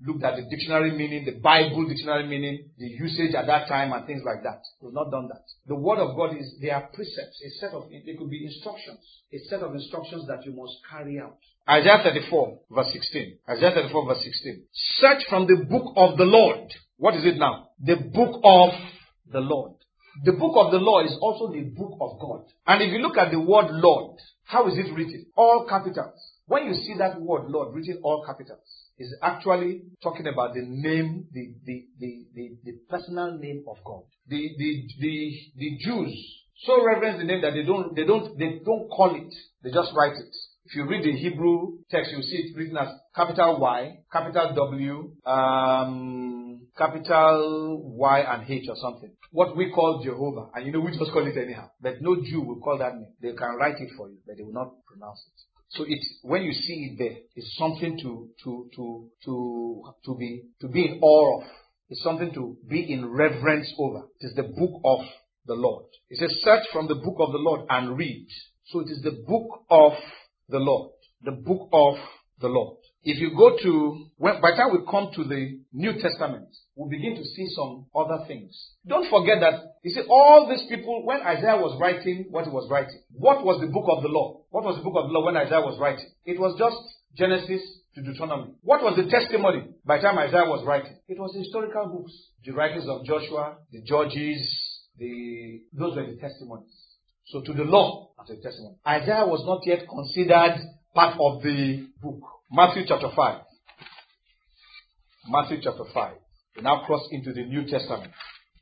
looked at the dictionary meaning, the Bible dictionary meaning, the usage at that time and things like that. We've not done that. The word of God is, they are precepts, a set of, they could be instructions, a set of instructions that you must carry out. Isaiah thirty-four verse sixteen. Isaiah thirty-four verse sixteen. Search from the book of the Lord. What is it now? The book of the Lord. The book of the law is also the book of God. And if you look at the word Lord, how is it written? All capitals. When you see that word Lord written all capitals, it's actually talking about the name, the, the, the, the, the personal name of God. The, the, the, the Jews so reverence the name that they don't, they don't, they don't call it. They just write it. If you read the Hebrew text, you see it written as capital Y, capital W, um, capital Y and H or something. What we call Jehovah. And you know, we just call it anyhow. But no Jew will call that name. They can write it for you, but they will not pronounce it. So it's, when you see it there, it's something to, to, to, to, to be, to be in awe of. It's something to be in reverence over. It is the book of the Lord. It says, search from the book of the Lord and read. So it is the book of the Lord. The book of the Lord. If you go to, when, by the time we come to the New Testament, we'll begin to see some other things. Don't forget that, you see, all these people, when Isaiah was writing what he was writing, what was the book of the law? What was the book of the law when Isaiah was writing? It was just Genesis to Deuteronomy. What was the testimony by the time Isaiah was writing? It was historical books. The writings of Joshua, the Judges, the, those were the testimonies. So to the law and to the testimony. Isaiah was not yet considered part of the book. Matthew chapter five. Matthew chapter five. We now cross into the New Testament.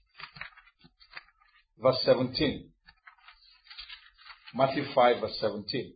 Verse seventeen. Matthew five verse seventeen.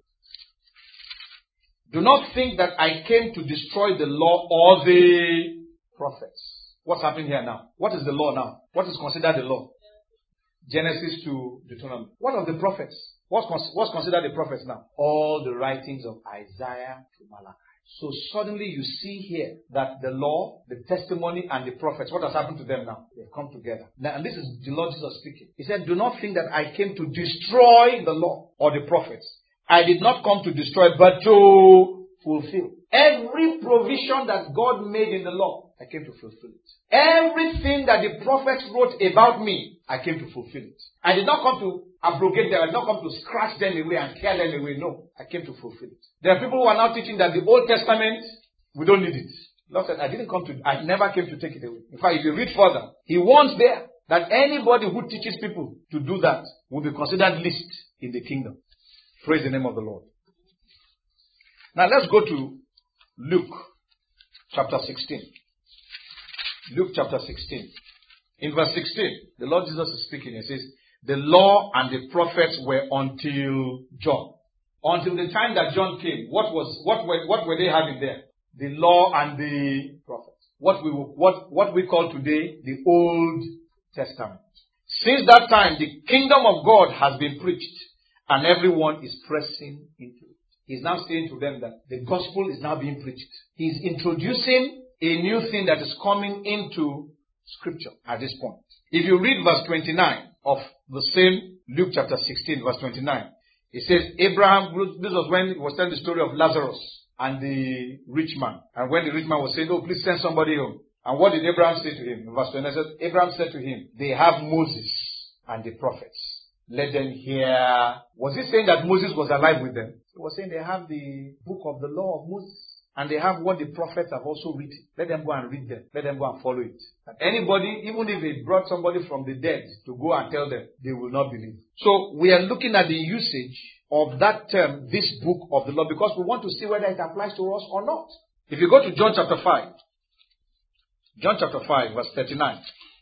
Do not think that I came to destroy the law or the prophets. What's happening here now? What is the law now? What is considered the law? Genesis to Deuteronomy. What of the prophets? What's, what's considered the prophets now? All the writings of Isaiah to Malachi. So suddenly you see here that the law, the testimony, and the prophets, what has happened to them now? They've come together. Now, and this is the Lord Jesus speaking. He said, do not think that I came to destroy the law or the prophets. I did not come to destroy, but to fulfill. Every provision that God made in the law, I came to fulfill it. Everything that the prophets wrote about me, I came to fulfill it. I did not come to abrogate them. I did not come to scratch them away and tear them away. No, I came to fulfill it. There are people who are now teaching that the Old Testament, we don't need it. Lord said, I didn't come to, I never came to take it away. In fact, if you read further, he warns there that anybody who teaches people to do that will be considered least in the kingdom. Praise the name of the Lord. Now let's go to Luke chapter sixteen. Luke chapter sixteen. In verse sixteen, the Lord Jesus is speaking. He says, the law and the prophets were until John. Until the time that John came, what was what were what were they having there? The law and the prophets. What we what what we call today the Old Testament. Since that time, the kingdom of God has been preached, and everyone is pressing into it. He's now saying to them that the gospel is now being preached. He's introducing a new thing that is coming into Scripture at this point. If you read verse twenty-nine of the same Luke chapter sixteen, verse twenty-nine, it says, Abraham, this was when he was telling the story of Lazarus and the rich man. And when the rich man was saying, oh, please send somebody home. And what did Abraham say to him? In verse twenty-nine, says, Abraham said to him, they have Moses and the prophets. Let them hear. Was he saying that Moses was alive with them? He was saying they have the book of the law of Moses. And they have what the prophets have also written. Let them go and read them. Let them go and follow it. And anybody, even if they brought somebody from the dead to go and tell them, they will not believe. So we are looking at the usage of that term, this book of the law, because we want to see whether it applies to us or not. If you go to John chapter five, John chapter five, verse thirty-nine.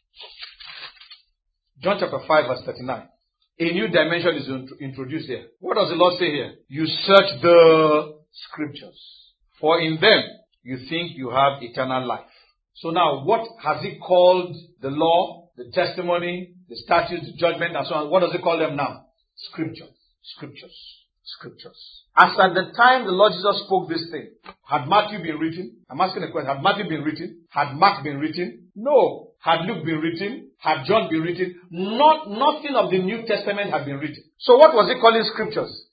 John chapter five, verse thirty-nine. A new dimension is introduced here. What does the Lord say here? You search the scriptures, for in them you think you have eternal life. So now, what has he called the law, the testimony, the statutes, the judgment, and so on? What does he call them now? Scriptures. Scriptures. Scriptures. As at the time the Lord Jesus spoke this thing, had Matthew been written? I'm asking a question. Had Matthew been written? Had Mark been written? No. Had Luke been written? Had John been written? Not, nothing of the New Testament had been written. So what was he calling scriptures?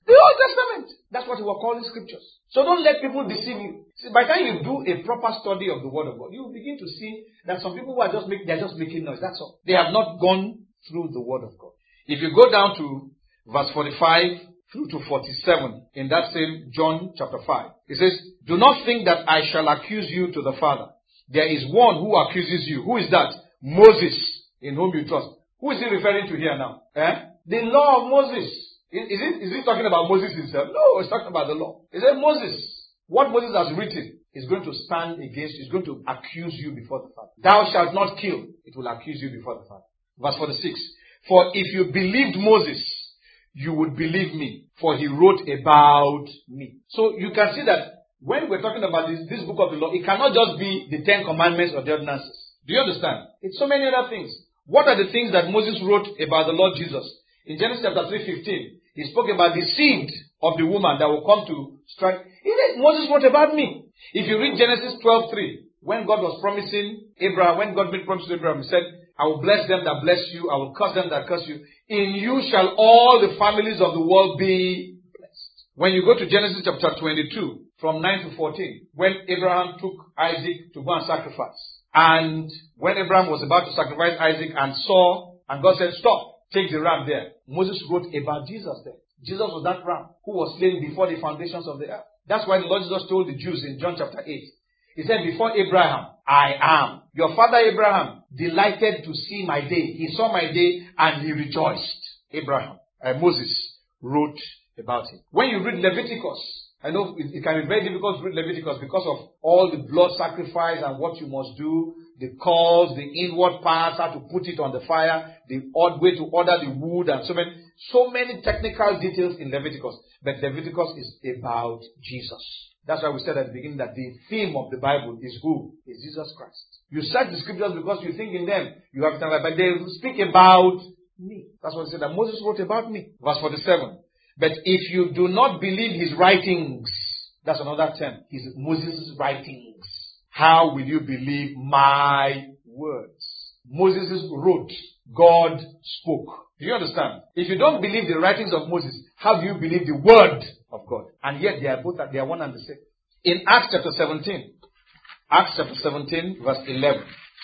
The Old Testament. That's what we were calling scriptures. So don't let people deceive you. See, by the time you do a proper study of the Word of God, you will begin to see that some people who are just making, they're just making noise. That's all. They have not gone through the Word of God. If you go down to verse forty-five through to forty-seven in that same John chapter five, it says, do not think that I shall accuse you to the Father. There is one who accuses you. Who is that? Moses, in whom you trust. Who is he referring to here now? Eh? The law of Moses. Is, is, it, is he talking about Moses himself? No, he's talking about the law. He said Moses, what Moses has written is going to stand against you, is going to accuse you before the Father. Thou shalt not kill. It will accuse you before the Father. Verse forty-six. For if you believed Moses, you would believe me, for he wrote about me. So you can see that when we're talking about this, this book of the law, it cannot just be the Ten Commandments or the ordinances. Do you understand? It's so many other things. What are the things that Moses wrote about the Lord Jesus? In Genesis chapter three fifteen, he spoke about the seed of the woman that will come to strike. He said, Moses wrote about me. If you read Genesis twelve three, when God was promising Abraham, when God made promise to Abraham, he said, I will bless them that bless you, I will curse them that curse you. In you shall all the families of the world be blessed. When you go to Genesis chapter twenty-two, from nine to fourteen, when Abraham took Isaac to go and sacrifice, and when Abraham was about to sacrifice Isaac and saw, and God said, stop. Take the ram there. Moses wrote about Jesus there. Jesus was that ram who was slain before the foundations of the earth. That's why the Lord Jesus told the Jews in John chapter eight. He said, before Abraham, I am. Your father Abraham delighted to see my day. He saw my day and he rejoiced. Abraham, uh, Moses wrote about him. When you read Leviticus, I know it, it can be very difficult to read Leviticus because of all the blood sacrifice and what you must do, the calls, the inward parts, how to put it on the fire, the odd way to order the wood, and so many, so many technical details in Leviticus. But Leviticus is about Jesus. That's why we said at the beginning that the theme of the Bible is who? Is Jesus Christ. You search the scriptures because you think in them you have time, but they speak about me. That's what he said, that Moses wrote about me. Verse forty-seven. But if you do not believe his writings, that's another term, his Moses' writings, how will you believe my words? Moses wrote, God spoke. Do you understand? If you don't believe the writings of Moses, how do you believe the word of God? And yet they are both, they are one and the same. In Acts chapter seventeen, Acts chapter seventeen, verse eleven,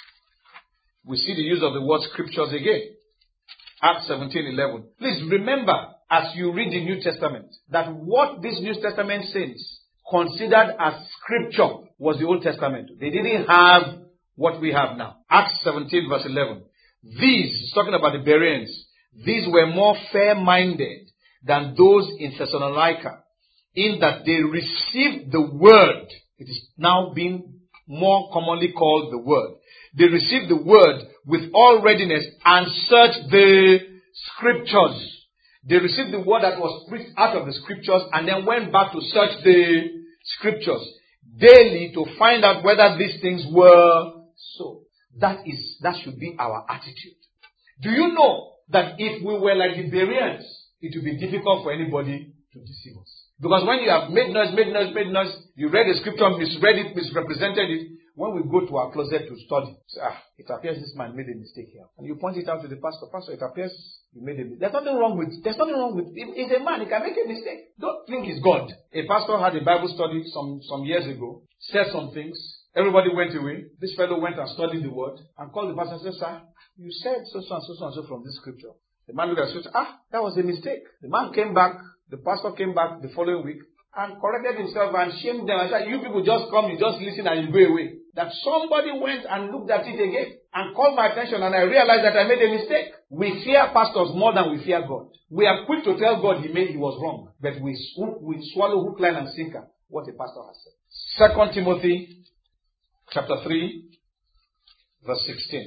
we see the use of the word scriptures again. Acts seventeen eleven. Please remember, as you read the New Testament, that what this New Testament saints considered as scripture was the Old Testament. They didn't have what we have now. Acts seventeen verse eleven. These, talking about the Bereans, these were more fair-minded than those in Thessalonica, in that they received the word. It is now being more commonly called the word. They received the word with all readiness and searched the scriptures. They received the word that was preached out of the scriptures and then went back to search the scriptures daily to find out whether these things were so. That is, that should be our attitude. Do you know that if we were like the Bereans, it would be difficult for anybody to deceive us? Because when you have made noise, made noise, made noise, you read the scripture, misread it, misrepresented it, when we go to our closet to study, say, ah, it appears this man made a mistake here. And you point it out to the pastor. Pastor, it appears you made a mistake. There's nothing wrong with, there's nothing wrong with, he's a man, he can make a mistake. Don't think he's God. A pastor had a Bible study some, some years ago, said some things, everybody went away. This fellow went and studied the word and called the pastor and said, sir, you said so, so, and so, so, and so from this scripture. The man looked at it and said, ah, that was a mistake. The man came back, the pastor came back the following week and corrected himself and shamed them and said, you people just come, you just listen and you go away. That somebody went and looked at it again and called my attention and I realized that I made a mistake. We fear pastors more than we fear God. We are quick to tell God he made he was wrong, but we, we swallow hook, line and sinker what a pastor has said. Second Timothy chapter three verse sixteen.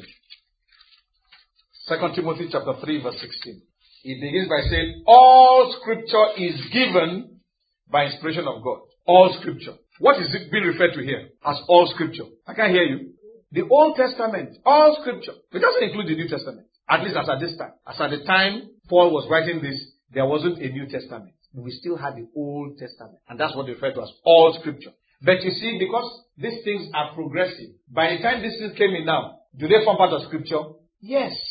Second Timothy chapter three verse sixteen. It begins by saying, all scripture is given by inspiration of God. All scripture. What is it being referred to here as all scripture? I can't hear you. The Old Testament, all scripture. It doesn't include the New Testament. At least as at this time. As at the time Paul was writing this, there wasn't a New Testament. We still had the Old Testament. And that's what they refer to as all scripture. But you see, because these things are progressive, by the time these things came in now, do they form part of scripture? Yes.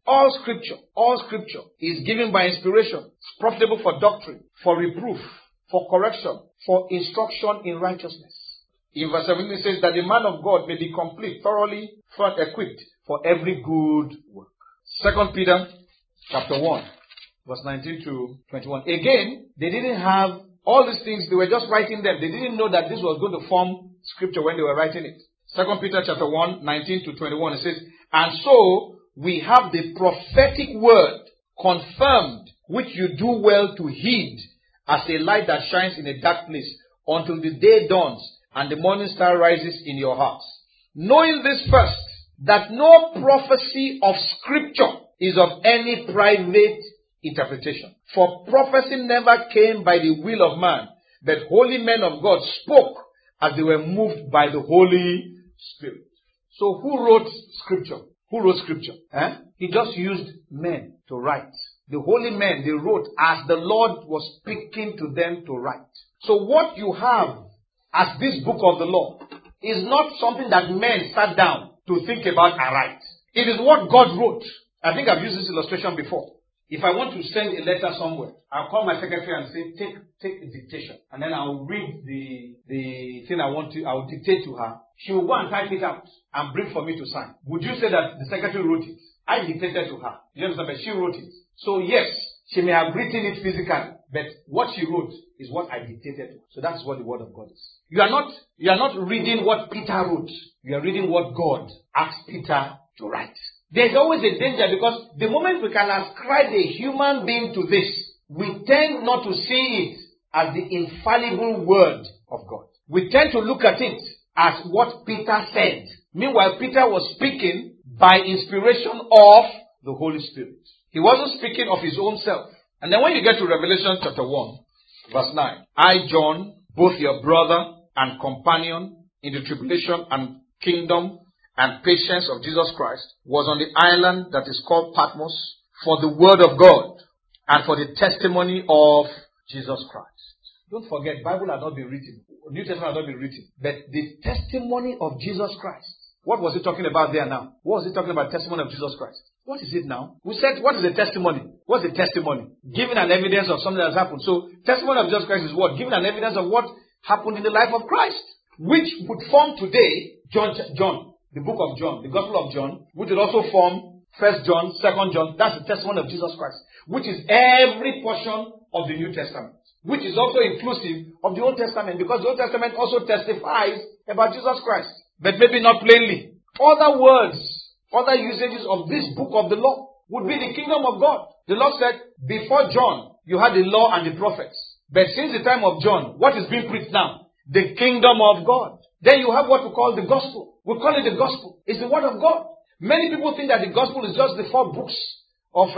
all scripture, all scripture is given by inspiration. It's profitable for doctrine, for reproof, for correction, for instruction in righteousness. In verse seventeen it says that the man of God may be complete, thoroughly equipped for every good work. Second Peter chapter one, verse nineteen to twenty-one. Again, they didn't have all these things, they were just writing them. They didn't know that this was going to form scripture when they were writing it. Second Peter chapter one, nineteen to twenty-one, it says, and so we have the prophetic word confirmed, which you do well to heed, as a light that shines in a dark place, until the day dawns and the morning star rises in your hearts. Knowing this first, that no prophecy of scripture is of any private interpretation. For prophecy never came by the will of man, but holy men of God spoke as they were moved by the Holy Spirit. So who wrote scripture? Who wrote scripture? Eh? He just used men to write. The holy men, they wrote as the Lord was speaking to them to write. So what you have as this book of the law is not something that men sat down to think about and write. It is what God wrote. I think I've used this illustration before. If I want to send a letter somewhere, I'll call my secretary and say, take take a dictation. And then I'll read the the thing I want to, I'll dictate to her. She will go and type it out and bring for me to sign. Would you say that the secretary wrote it? I dictated to her. You understand? But she wrote it. So yes, she may have written it physically, but what she wrote is what I dictated to. So that's what the word of God is. You are not, you are not reading what Peter wrote. You are reading what God asked Peter to write. There's always a danger, because the moment we can ascribe a human being to this, we tend not to see it as the infallible word of God. We tend to look at it as what Peter said. Meanwhile, Peter was speaking by inspiration of the Holy Spirit. He wasn't speaking of his own self. And then when you get to Revelation chapter one, verse nine, I, John, both your brother and companion in the tribulation and kingdom and patience of Jesus Christ, was on the island that is called Patmos for the word of God and for the testimony of Jesus Christ. Don't forget, Bible had not been written. New Testament had not been written. But the testimony of Jesus Christ. What was he talking about there now? What was he talking about? Testimony of Jesus Christ. What is it now? We said, what is the testimony? What's the testimony? Giving an evidence of something that has happened. So, testimony of Jesus Christ is what? Giving an evidence of what happened in the life of Christ. Which would form today, John, John. The book of John, the Gospel of John, which will also form First John, Second John. That's the testimony of Jesus Christ, which is every portion of the New Testament, which is also inclusive of the Old Testament, because the Old Testament also testifies about Jesus Christ, but maybe not plainly. Other words, other usages of this book of the law would be the kingdom of God. The Lord said, before John, you had the law and the prophets. But since the time of John, what is being preached now? The kingdom of God. Then you have what we call the gospel. We call it the gospel. It's the word of God. Many people think that the gospel is just the four books of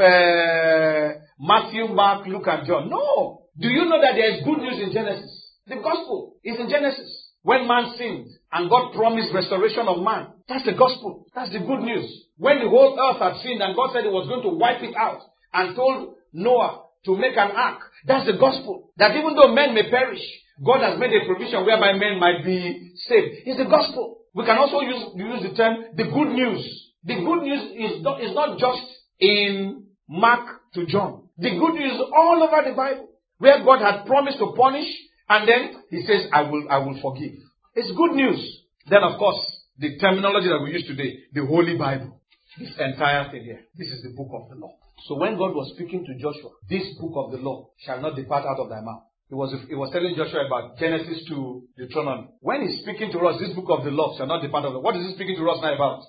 uh, Matthew, Mark, Luke, and John. No. Do you know that there is good news in Genesis? The gospel is in Genesis. When man sinned and God promised restoration of man, that's the gospel. That's the good news. When the whole earth had sinned and God said he was going to wipe it out and told Noah to make an ark, that's the gospel. That even though men may perish, God has made a provision whereby men might be saved. It's the gospel. We can also use, use the term, the good news. The good news is not, is not just in Mark to John. The good news is all over the Bible, where God had promised to punish, and then he says, I will, I will forgive. It's good news. Then, of course, the terminology that we use today, the Holy Bible. This entire thing here. This is the book of the law. So when God was speaking to Joshua, this book of the law shall not depart out of thy mouth. He was, he was telling Joshua about Genesis to Deuteronomy. When he's speaking to us, this book of the law shall not depart out of it. What is he speaking to us now about?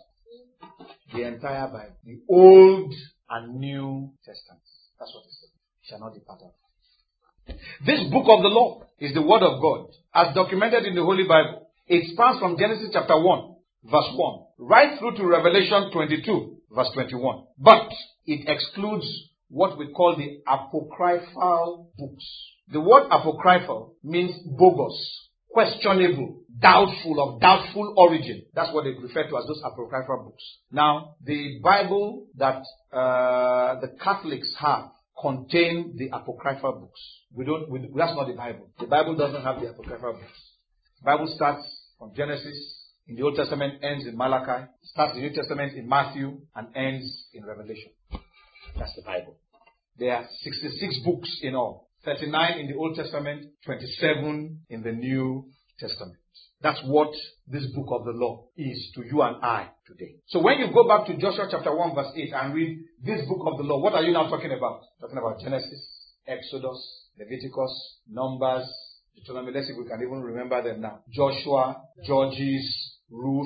The entire Bible. The Old and New Testaments. That's what he said. It shall not depart out of it. This book of the law is the word of God, as documented in the Holy Bible. It spans from Genesis chapter one, verse one, right through to Revelation twenty-two, verse twenty-one. But it excludes what we call the apocryphal books. The word apocryphal means bogus, questionable, doubtful, of doubtful origin. That's what they refer to as those apocryphal books. Now, the Bible that uh, the Catholics have contain the apocryphal books. We don't. We, that's not the Bible. The Bible doesn't have the apocryphal books. The Bible starts from Genesis in the Old Testament ends in Malachi, starts the New Testament in Matthew, and ends in Revelation. That's the Bible. There are sixty-six books in all. thirty-nine in the Old Testament, twenty-seven in the New Testament. That's what this book of the law is to you and I today. So when you go back to Joshua chapter one verse eight and read this book of the law, what are you now talking about? Talking about Genesis, Exodus, Leviticus, Numbers, Deuteronomy. Let's see if we can even remember them now. Joshua, Judges, Ruth,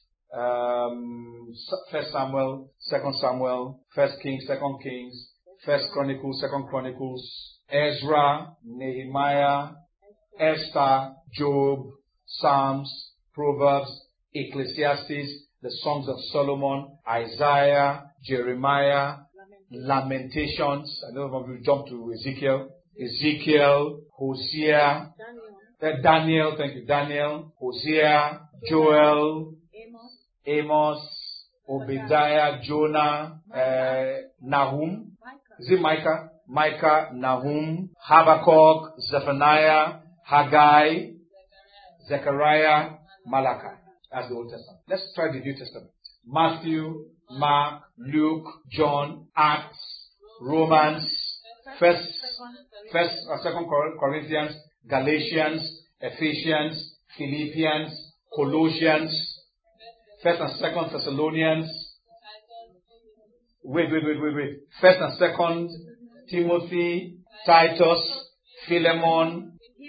um, First Samuel, Second Samuel, First Kings, Second Kings, First Chronicles, Second Chronicles, Ezra, Nehemiah, Esther, Job, Psalms, Proverbs, Ecclesiastes, the Songs of Solomon, Isaiah, Jeremiah, Lamentations. I don't know if we jump to Ezekiel. Ezekiel, Hosea, Daniel. Daniel, thank you, Daniel, Hosea, Joel, Amos, Amos Obadiah, Jonah, uh, Nahum. Is it Micah? Micah, Nahum, Habakkuk, Zephaniah, Haggai, Zechariah, Malachi. That's the Old Testament. Let's try the New Testament. Matthew, Mark, Luke, John, Acts, Romans, First, First or Second Corinthians, Galatians, Ephesians, Philippians, Colossians, First and Second Thessalonians. Wait, wait, wait, wait, wait. First and Second Timothy, Titus, Philemon.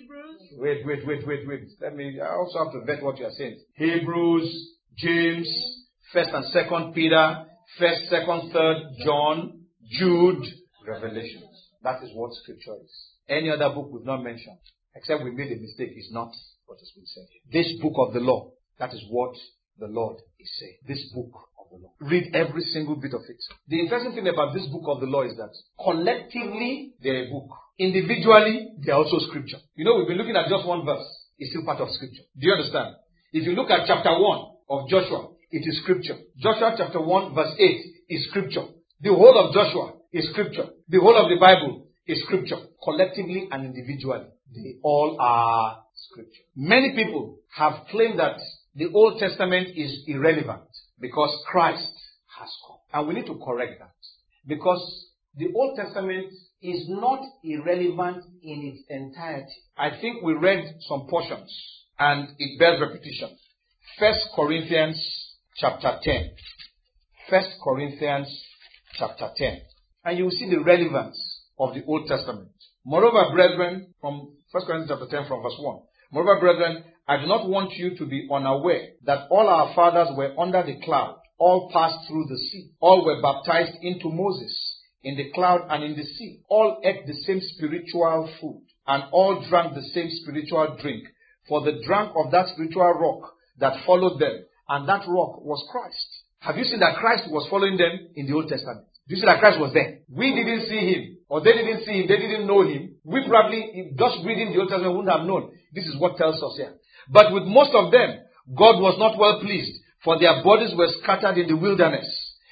Wait, wait, wait, wait, wait. Let me, I also have to vet what you are saying. Hebrews, James, First and Second Peter, First, Second, Third John, Jude, Revelations. That is what Scripture is. Any other book we've not mentioned, except we made a mistake, is not what has been said. This book of the law, that is what the Lord is saying. This book of the law. Read every single bit of it. The interesting thing about this book of the law is that collectively they are a book. Individually, they are also scripture. You know, we've been looking at just one verse. It's still part of scripture. Do you understand? If you look at chapter one of Joshua, it is scripture. Joshua chapter one verse eight is scripture. The whole of Joshua is scripture. The whole of the Bible is scripture. Collectively and individually, they all are scripture. Many people have claimed that the Old Testament is irrelevant because Christ has come. And we need to correct that. Because the Old Testament is not irrelevant in its entirety. I think we read some portions and it bears repetition. First Corinthians chapter ten. First Corinthians chapter ten. And you will see the relevance of the Old Testament. Moreover, brethren, from First Corinthians chapter ten from verse one. Moreover, brethren, I do not want you to be unaware that all our fathers were under the cloud, all passed through the sea, all were baptized into Moses in the cloud and in the sea, all ate the same spiritual food, and all drank the same spiritual drink, for the drank of that spiritual rock that followed them, and that rock was Christ. Have you seen that Christ was following them in the Old Testament? Do you see that Christ was there? We didn't see him, or they didn't see him, they didn't know him. We probably, just reading the Old Testament, wouldn't have known. This is what tells us here. But with most of them, God was not well pleased, for their bodies were scattered in the wilderness.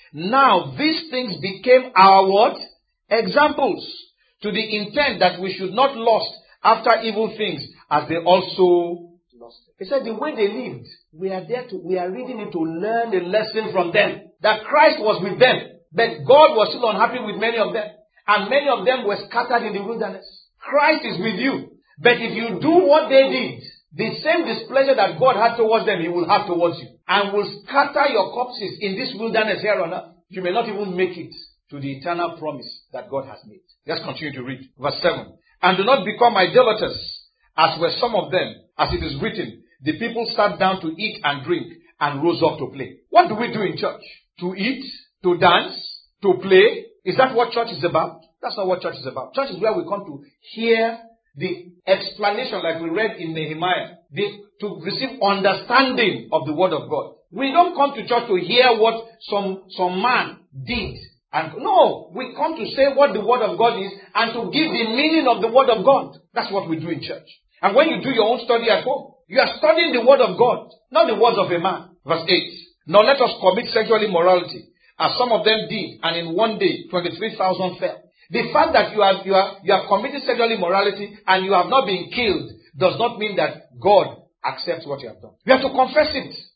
Now these things became our what? Examples, to the intent that we should not lust after evil things, as they also lost. He said the way they lived, we are there to, we are reading it to learn a lesson from them. That Christ was with them, but God was still unhappy with many of them. And many of them were scattered in the wilderness. Christ is with you. But if you do what they did, the same displeasure that God had towards them, He will have towards you. And will scatter your corpses in this wilderness here on earth. You may not even make it to the eternal promise that God has made. Let's continue to read. Verse seven. And do not become idolaters, as were some of them, as it is written, the people sat down to eat and drink, and rose up to play. What do we do in church? To eat, to dance, to play? Is that what church is about? That's not what church is about. Church is where we come to hear the explanation, like we read in Nehemiah, the, to receive understanding of the word of God. We don't come to church to hear what some, some man did. And no, we come to say what the word of God is and to give the meaning of the word of God. That's what we do in church. And when you do your own study at home, you are studying the word of God, not the words of a man. Verse eight. Nor let us commit sexual immorality, as some of them did, and in one day twenty-three thousand fell. The fact that you are, you are, you are committing sexual immorality and you have not been killed does not mean that God accepts what you have done. You have to confess it.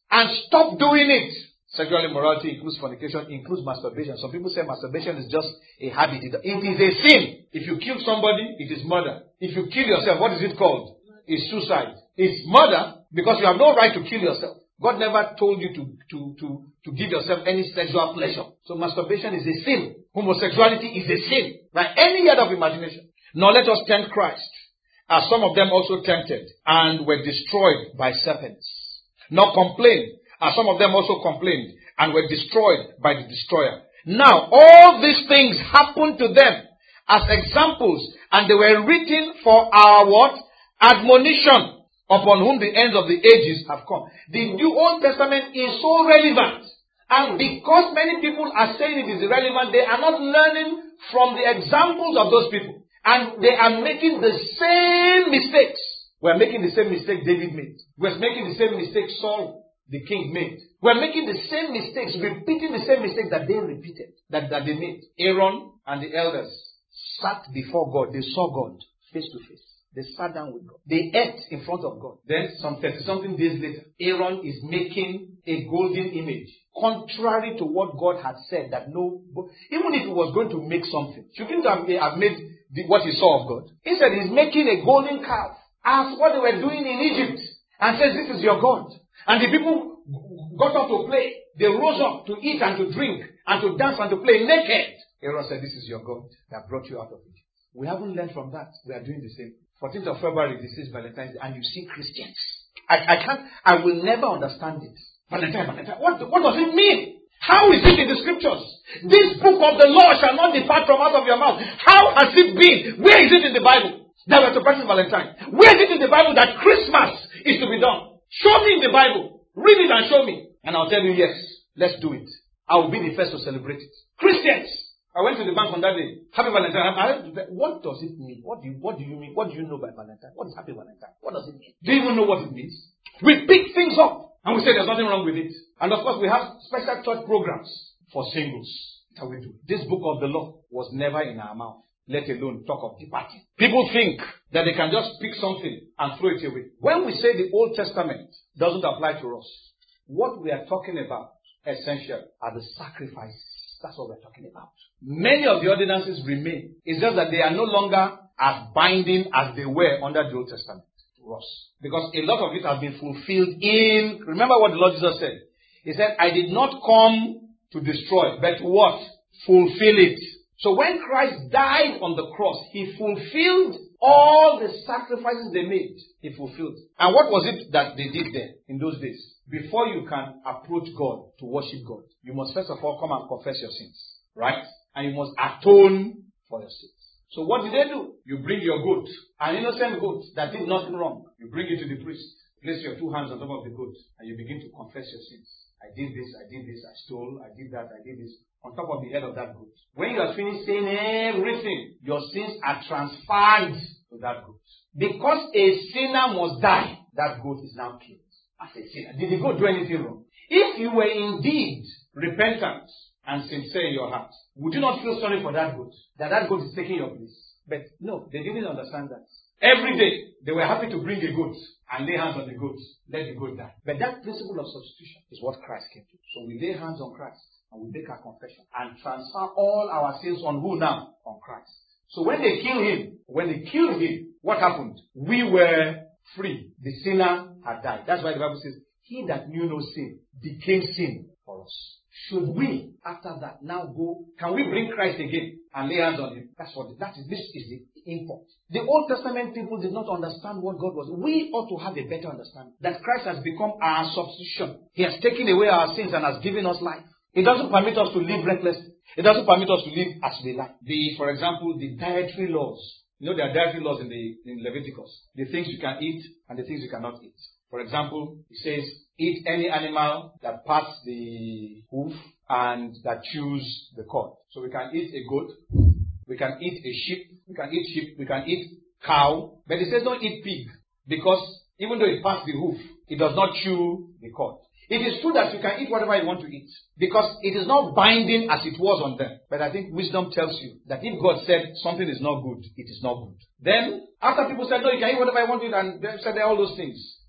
and stop doing it. Sexual immorality includes fornication, includes masturbation. Some people say masturbation is just a habit. It is a sin. If you kill somebody, it is murder. If you kill yourself, what is it called? It's suicide. It's murder because you have no right to kill yourself. God never told you to, to, to, to give yourself any sexual pleasure. So masturbation is a sin. Homosexuality is a sin. By any yard of imagination. Now let us tempt Christ, as some of them also tempted and were destroyed by serpents. Now complain, as some of them also complained and were destroyed by the destroyer. Now all these things happened to them as examples, and they were written for our what? Admonition, upon whom the ends of the ages have come. The New Old Testament is so relevant. And because many people are saying it is irrelevant, they are not learning from the examples of those people. And they are making the same mistakes. We are making the same mistake David made. We are making the same mistake Saul, the king, made. We are making the same mistakes, repeating the same mistakes that they repeated, that, that they made. Aaron and the elders sat before God. They saw God face to face. They sat down with God. They ate in front of God. Then some thirty-something days later, Aaron is making a golden image. Contrary to what God had said, that no, even if he was going to make something, shouldn't have made the, what he saw of God. Instead, he's making a golden calf, as what they were doing in Egypt, and says, this is your God. And the people got up to play. They rose up to eat and to drink, and to dance and to play naked. Aaron said, this is your God that brought you out of Egypt. We haven't learned from that. We are doing the same. fourteenth of February, this is Valentine's Day, and you see Christians. I, I can't, I will never understand it. Valentine, Valentine, what, what does it mean? How is it in the scriptures? This book of the law shall not depart from out of your mouth. How has it been? Where is it in the Bible that we're to practice Valentine? Where is it in the Bible that Christmas is to be done? Show me in the Bible. Read it and show me. And I'll tell you, yes, let's do it. I will be the first to celebrate it. Christians! I went to the bank on that day. Happy Valentine. I, what does it mean? What do you, what do you mean? What do you know by Valentine? What is Happy Valentine? What does it mean? Do you even know what it means? We pick things up and we say there's nothing wrong with it. And of course we have special church programs for singles. That's how we do. This book of the law was never in our mouth, let alone talk of departing. People think that they can just pick something and throw it away. When we say the Old Testament doesn't apply to us, what we are talking about, essential, are the sacrifices. That's what we're talking about. Many of the ordinances remain. It's just that they are no longer as binding as they were under the Old Testament to us. Because a lot of it has been fulfilled in, remember what the Lord Jesus said? He said, I did not come to destroy, but to what? Fulfill it. So when Christ died on the cross, he fulfilled all the sacrifices they made. He fulfilled. And what was it that they did there in those days? Before you can approach God to worship God, you must first of all come and confess your sins. Right? And you must atone for your sins. So what did they do? You bring your goat, an innocent goat that did nothing wrong. You bring it to the priest. Place your two hands on top of the goat and you begin to confess your sins. I did this, I did this, I stole, I did that, I did this. On top of the head of that goat. When you are finished saying everything, your sins are transferred to that goat. Because a sinner must die, that goat is now killed as a sinner. Did the goat do anything wrong? If you were indeed repentant and sincere in your heart, would you not feel sorry for that goat? That that goat is taking your place? But no, they didn't understand that. Every day, they were happy to bring a goat and lay hands on the goat. Let the goat die. But that principle of substitution is what Christ came to. So we lay hands on Christ and we make our confession and transfer all our sins on who now? On Christ. So when they killed him, when they killed him, what happened? We were free. The sinner had died. That's why the Bible says, he that knew no sin became sin for us. Should we, after that, now go, can we bring Christ again and lay hands on him? That's what, that is, this is the import. The Old Testament people did not understand what God was. We ought to have a better understanding. That Christ has become our substitution. He has taken away our sins and has given us life. It doesn't permit us to live recklessly. It doesn't permit us to live as we like. The, for example, the dietary laws. You know, there are dietary laws in the in Leviticus. The things you can eat and the things you cannot eat. For example, it says, eat any animal that pats the hoof and that chews the cud. So we can eat a goat, we can eat a sheep, we can eat sheep, we can eat cow, but it says don't eat pig, because even though it pats the hoof, it does not chew the cud. It is true that you can eat whatever you want to eat, because it is not binding as it was on them. But I think wisdom tells you that if God said something is not good, it is not good. Then, after people said, no, you can eat whatever you want to eat, and they said all those things,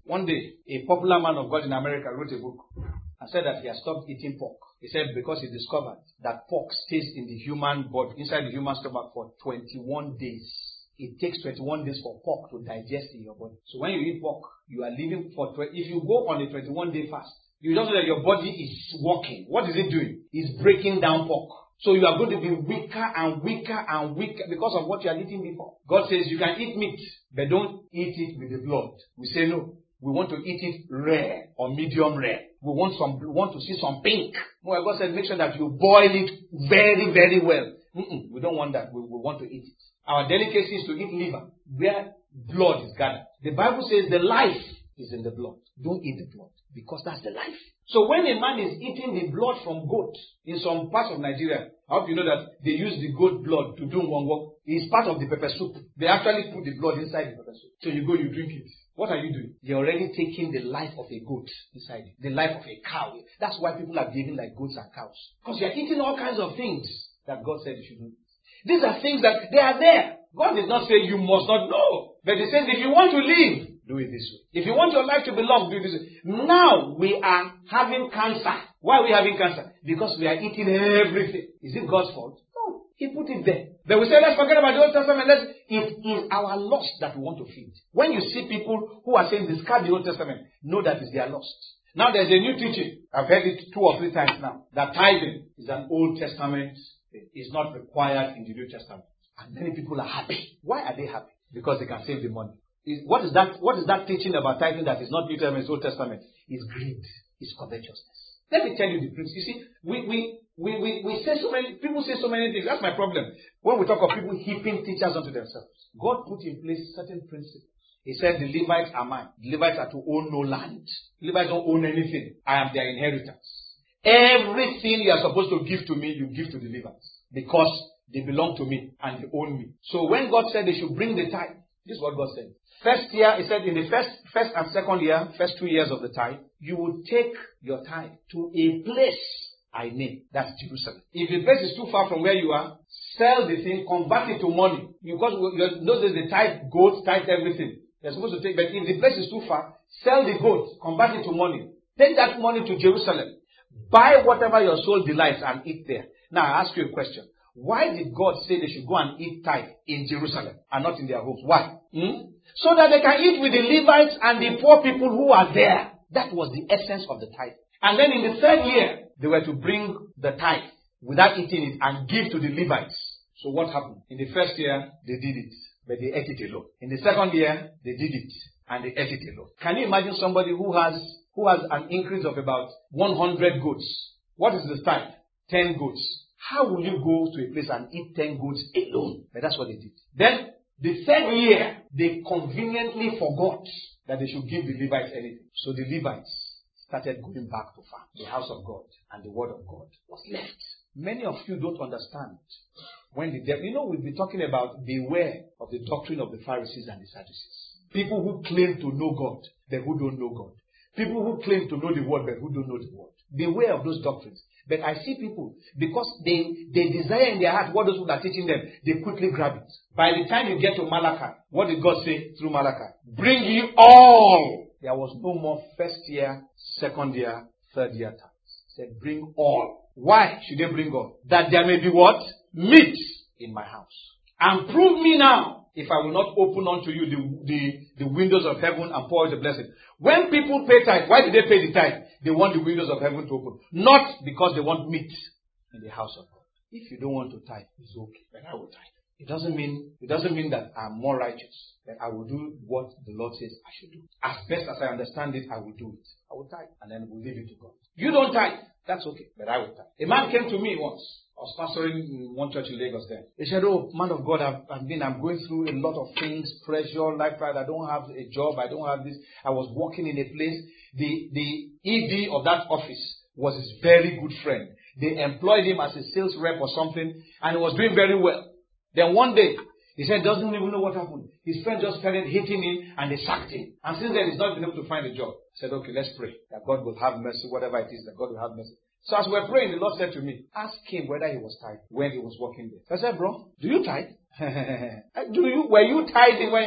One day, a popular man of God in America wrote a book and said that he has stopped eating pork. He said because he discovered that pork stays in the human body, inside the human stomach for twenty-one days. It takes twenty-one days for pork to digest in your body. So when you eat pork, you are living for, tw- if you go on a twenty-one day fast, you don't know that your body is working. What is it doing? It's breaking down pork. So you are going to be weaker and weaker and weaker because of what you are eating before. God says you can eat meat, but don't eat it with the blood. We say no. We want to eat it rare or medium rare. We want some. We want to see some pink. Well, God said make sure that you boil it very, very well. Mm-mm, we don't want that. We, we want to eat it. Our delicacy is to eat liver where blood is gathered. The Bible says the life is in the blood. Don't eat the blood because that's the life. So when a man is eating the blood from goat in some parts of Nigeria, I hope you know that they use the goat blood to do one. It's part of the pepper soup. They actually put the blood inside the pepper soup. So you go, you drink it. What are you doing? You're already taking the life of a goat inside it. The life of a cow. That's why people are behaving like goats and cows. Because you're eating all kinds of things that God said you should do. These are things that they are there. God did not say you must not know. But He says if you want to live, do it this way. If you want your life to be long, do it this way. Now we are having cancer. Why are we having cancer? Because we are eating everything. Is it God's fault? No. He put it there. Then we say, let's forget about the Old Testament. Let's, it is our loss that we want to feed. When you see people who are saying discard the Old Testament, know that it's their loss. Now there's a new teaching. I've heard it two or three times now. That tithing is an Old Testament. It is not required in the New Testament. And many people are happy. Why are they happy? Because they can save the money. What is that? What is that teaching about tithing that is not New Testament, it's Old Testament? It's greed. It's covetousness. Let me tell you the principle. You see, we, we, we, we, we say so many, people say so many things. That's my problem. When we talk of people heaping teachers onto themselves, God put in place certain principles. He said the Levites are mine. The Levites are to own no land. The Levites don't own anything. I am their inheritance. Everything you are supposed to give to me, you give to the Levites. Because they belong to me and they own me. So when God said they should bring the tithe, this is what God said. First year, He said in the first, first and second year, first two years of the tithe, you will take your tithe to a place I name. That's Jerusalem. If the place is too far from where you are, sell the thing, convert it to money. Because those days they tithe goats, tithe everything. They're supposed to take, but if the place is too far, sell the goats, convert it to money. Take that money to Jerusalem. Buy whatever your soul delights and eat there. Now I ask you a question. Why did God say they should go and eat tithe in Jerusalem and not in their homes? Why? Hmm? So that they can eat with the Levites and the poor people who are there. That was the essence of the tithe. And then in the third year, they were to bring the tithe without eating it and give to the Levites. So what happened? In the first year, they did it, but they ate it alone. In the second year, they did it and they ate it alone. Can you imagine somebody who has who has an increase of about one hundred goats? What is the tithe? ten goats. How will you go to a place and eat ten goats alone? But that's what they did. Then, the third year, they conveniently forgot that they should give the Levites anything. So the Levites started going back to farm. The house of God and the word of God was left. Many of you don't understand. When the devil, you know, we've been talking about beware of the doctrine of the Pharisees and the Sadducees. People who claim to know God, but who don't know God. People who claim to know the word, but who don't know the word. Beware of those doctrines. But I see people, because they, they desire in their heart what those people are teaching them, they quickly grab it. By the time you get to Malachi, what did God say through Malachi? Bring ye all. There was no more first year, second year, third year tithes. He said, bring all. Why should they bring all? That there may be what? Meat in my house. And prove me now, if I will not open unto you the, the, the windows of heaven and pour out the blessing. When people pay tithe, why do they pay the tithe? They want the windows of heaven to open. Not because they want meat in the house of God. If you don't want to tithe, it's okay. But I will tithe. It doesn't mean, it doesn't mean that I'm more righteous. That I will do what the Lord says I should do. As best as I understand it, I will do it. I will tithe. And then we'll leave it to God. You don't tithe. That's okay. But I will tithe. A man came to me once. I was pastoring in one church in Lagos then. He said, oh, man of God, I've, I've been, I'm going through a lot of things, pressure, life, I don't have a job, I don't have this. I was working in a place. The, the E D of that office was his very good friend. They employed him as a sales rep or something, and he was doing very well. Then one day, he said, doesn't even know what happened. His friend just started hitting him, and they sacked him. And since then, he's not been able to find a job. I said, okay, let's pray that God will have mercy, whatever it is, that God will have mercy. So as we were praying, the Lord said to me, ask him whether he was tithing when he was working there. So I said, bro, do you tithe? do you, were you tithing when,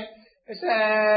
I said,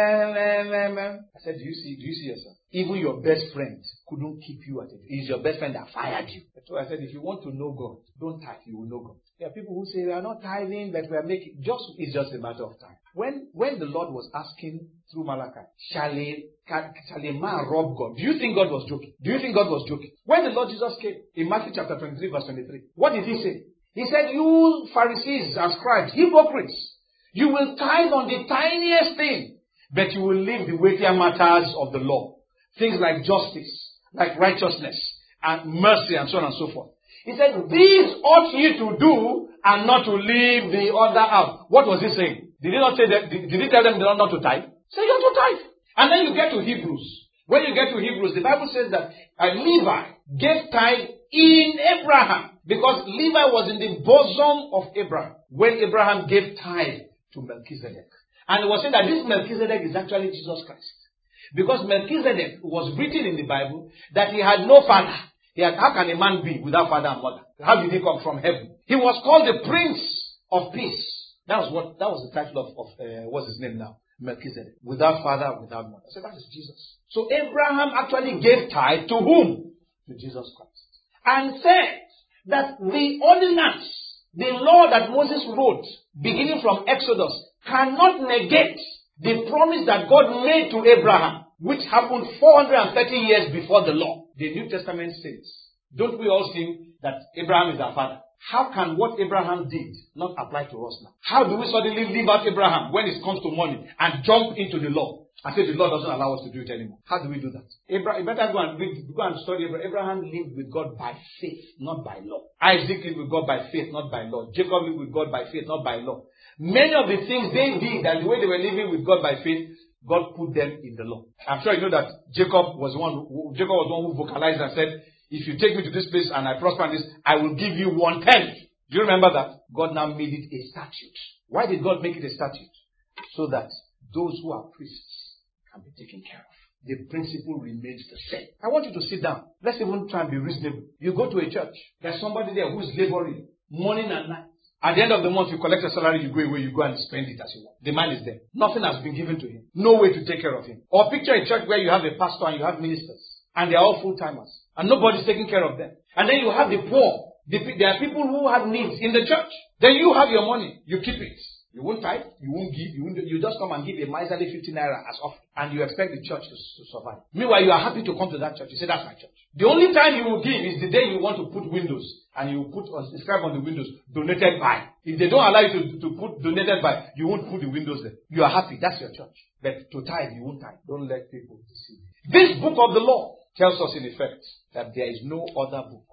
I said, do you see, do you see yourself? Even your best friend couldn't keep you at it. It's your best friend that fired you. So I said, if you want to know God, don't tithe, you will know God. There are people who say, we are not tithing, but we are making, just, it's just a matter of time. When, when the Lord was asking through Malachi, shall a, can, shall a man rob God? Do you think God was joking? Do you think God was joking? When the Lord Jesus came, in Matthew chapter twenty-three, verse twenty-three, what did he say? He said, you Pharisees and scribes, hypocrites, you will tithe on the tiniest thing, but you will leave the weightier matters of the law. Things like justice, like righteousness, and mercy, and so on and so forth. He said, these ought you to do, and not to leave the other out. What was he saying? Did he not say that? Did, did he tell them not to tithe? Say you have to tithe. And then you get to Hebrews. When you get to Hebrews, the Bible says that uh, Levi gave tithe in Abraham. Because Levi was in the bosom of Abraham when Abraham gave tithe to Melchizedek. And it was said that this Melchizedek is actually Jesus Christ. Because Melchizedek was written in the Bible that he had no father. He had, how can a man be without father and mother? How did he come from heaven? He was called the Prince of Peace. That was what, that was the title of, of uh, what's his name now? Melchizedek. Without father, without mother. So that is Jesus. So Abraham actually gave tithe to whom? To Jesus Christ. And said that the ordinance, the law that Moses wrote, beginning from Exodus, cannot negate the promise that God made to Abraham, which happened four hundred thirty years before the law. The New Testament says, don't we all think that Abraham is our father? How can what Abraham did not apply to us now? How do we suddenly leave out Abraham when it comes to money and jump into the law and say the law doesn't allow us to do it anymore? How do we do that? Abraham, you better go and read, go and study Abraham. Abraham lived with God by faith, not by law. Isaac lived with God by faith, not by law. Jacob lived with God by faith, not by law. Many of the things they did and the way they were living with God by faith, God put them in the law. I'm sure you know that Jacob was the one who, Jacob was the one who vocalized and said, if you take me to this place and I prosper in this, I will give you one tenth. Do you remember that? God now made it a statute. Why did God make it a statute? So that those who are priests can be taken care of. The principle remains the same. I want you to sit down. Let's even try and be reasonable. You go to a church. There's somebody there who's laboring morning and night. At the end of the month, you collect a salary, you go away, you go and spend it as you want. The man is there. Nothing has been given to him. No way to take care of him. Or picture a church where you have a pastor and you have ministers. And they are all full-timers. And nobody's taking care of them. And then you have the poor. The, there are people who have needs in the church. Then you have your money. You keep it. You won't tithe. You won't give. You, won't, you just come and give a miserly fifty naira as offering. And you expect the church to, to survive. Meanwhile, you are happy to come to that church. You say, that's my church. The only time you will give is the day you want to put windows. And you put, inscribe on the windows, donated by. If they don't allow you to, to put donated by, you won't put the windows there. You are happy. That's your church. But to tithe, you won't tithe. Don't let people deceive you. This book of the law tells us in effect that there is no other book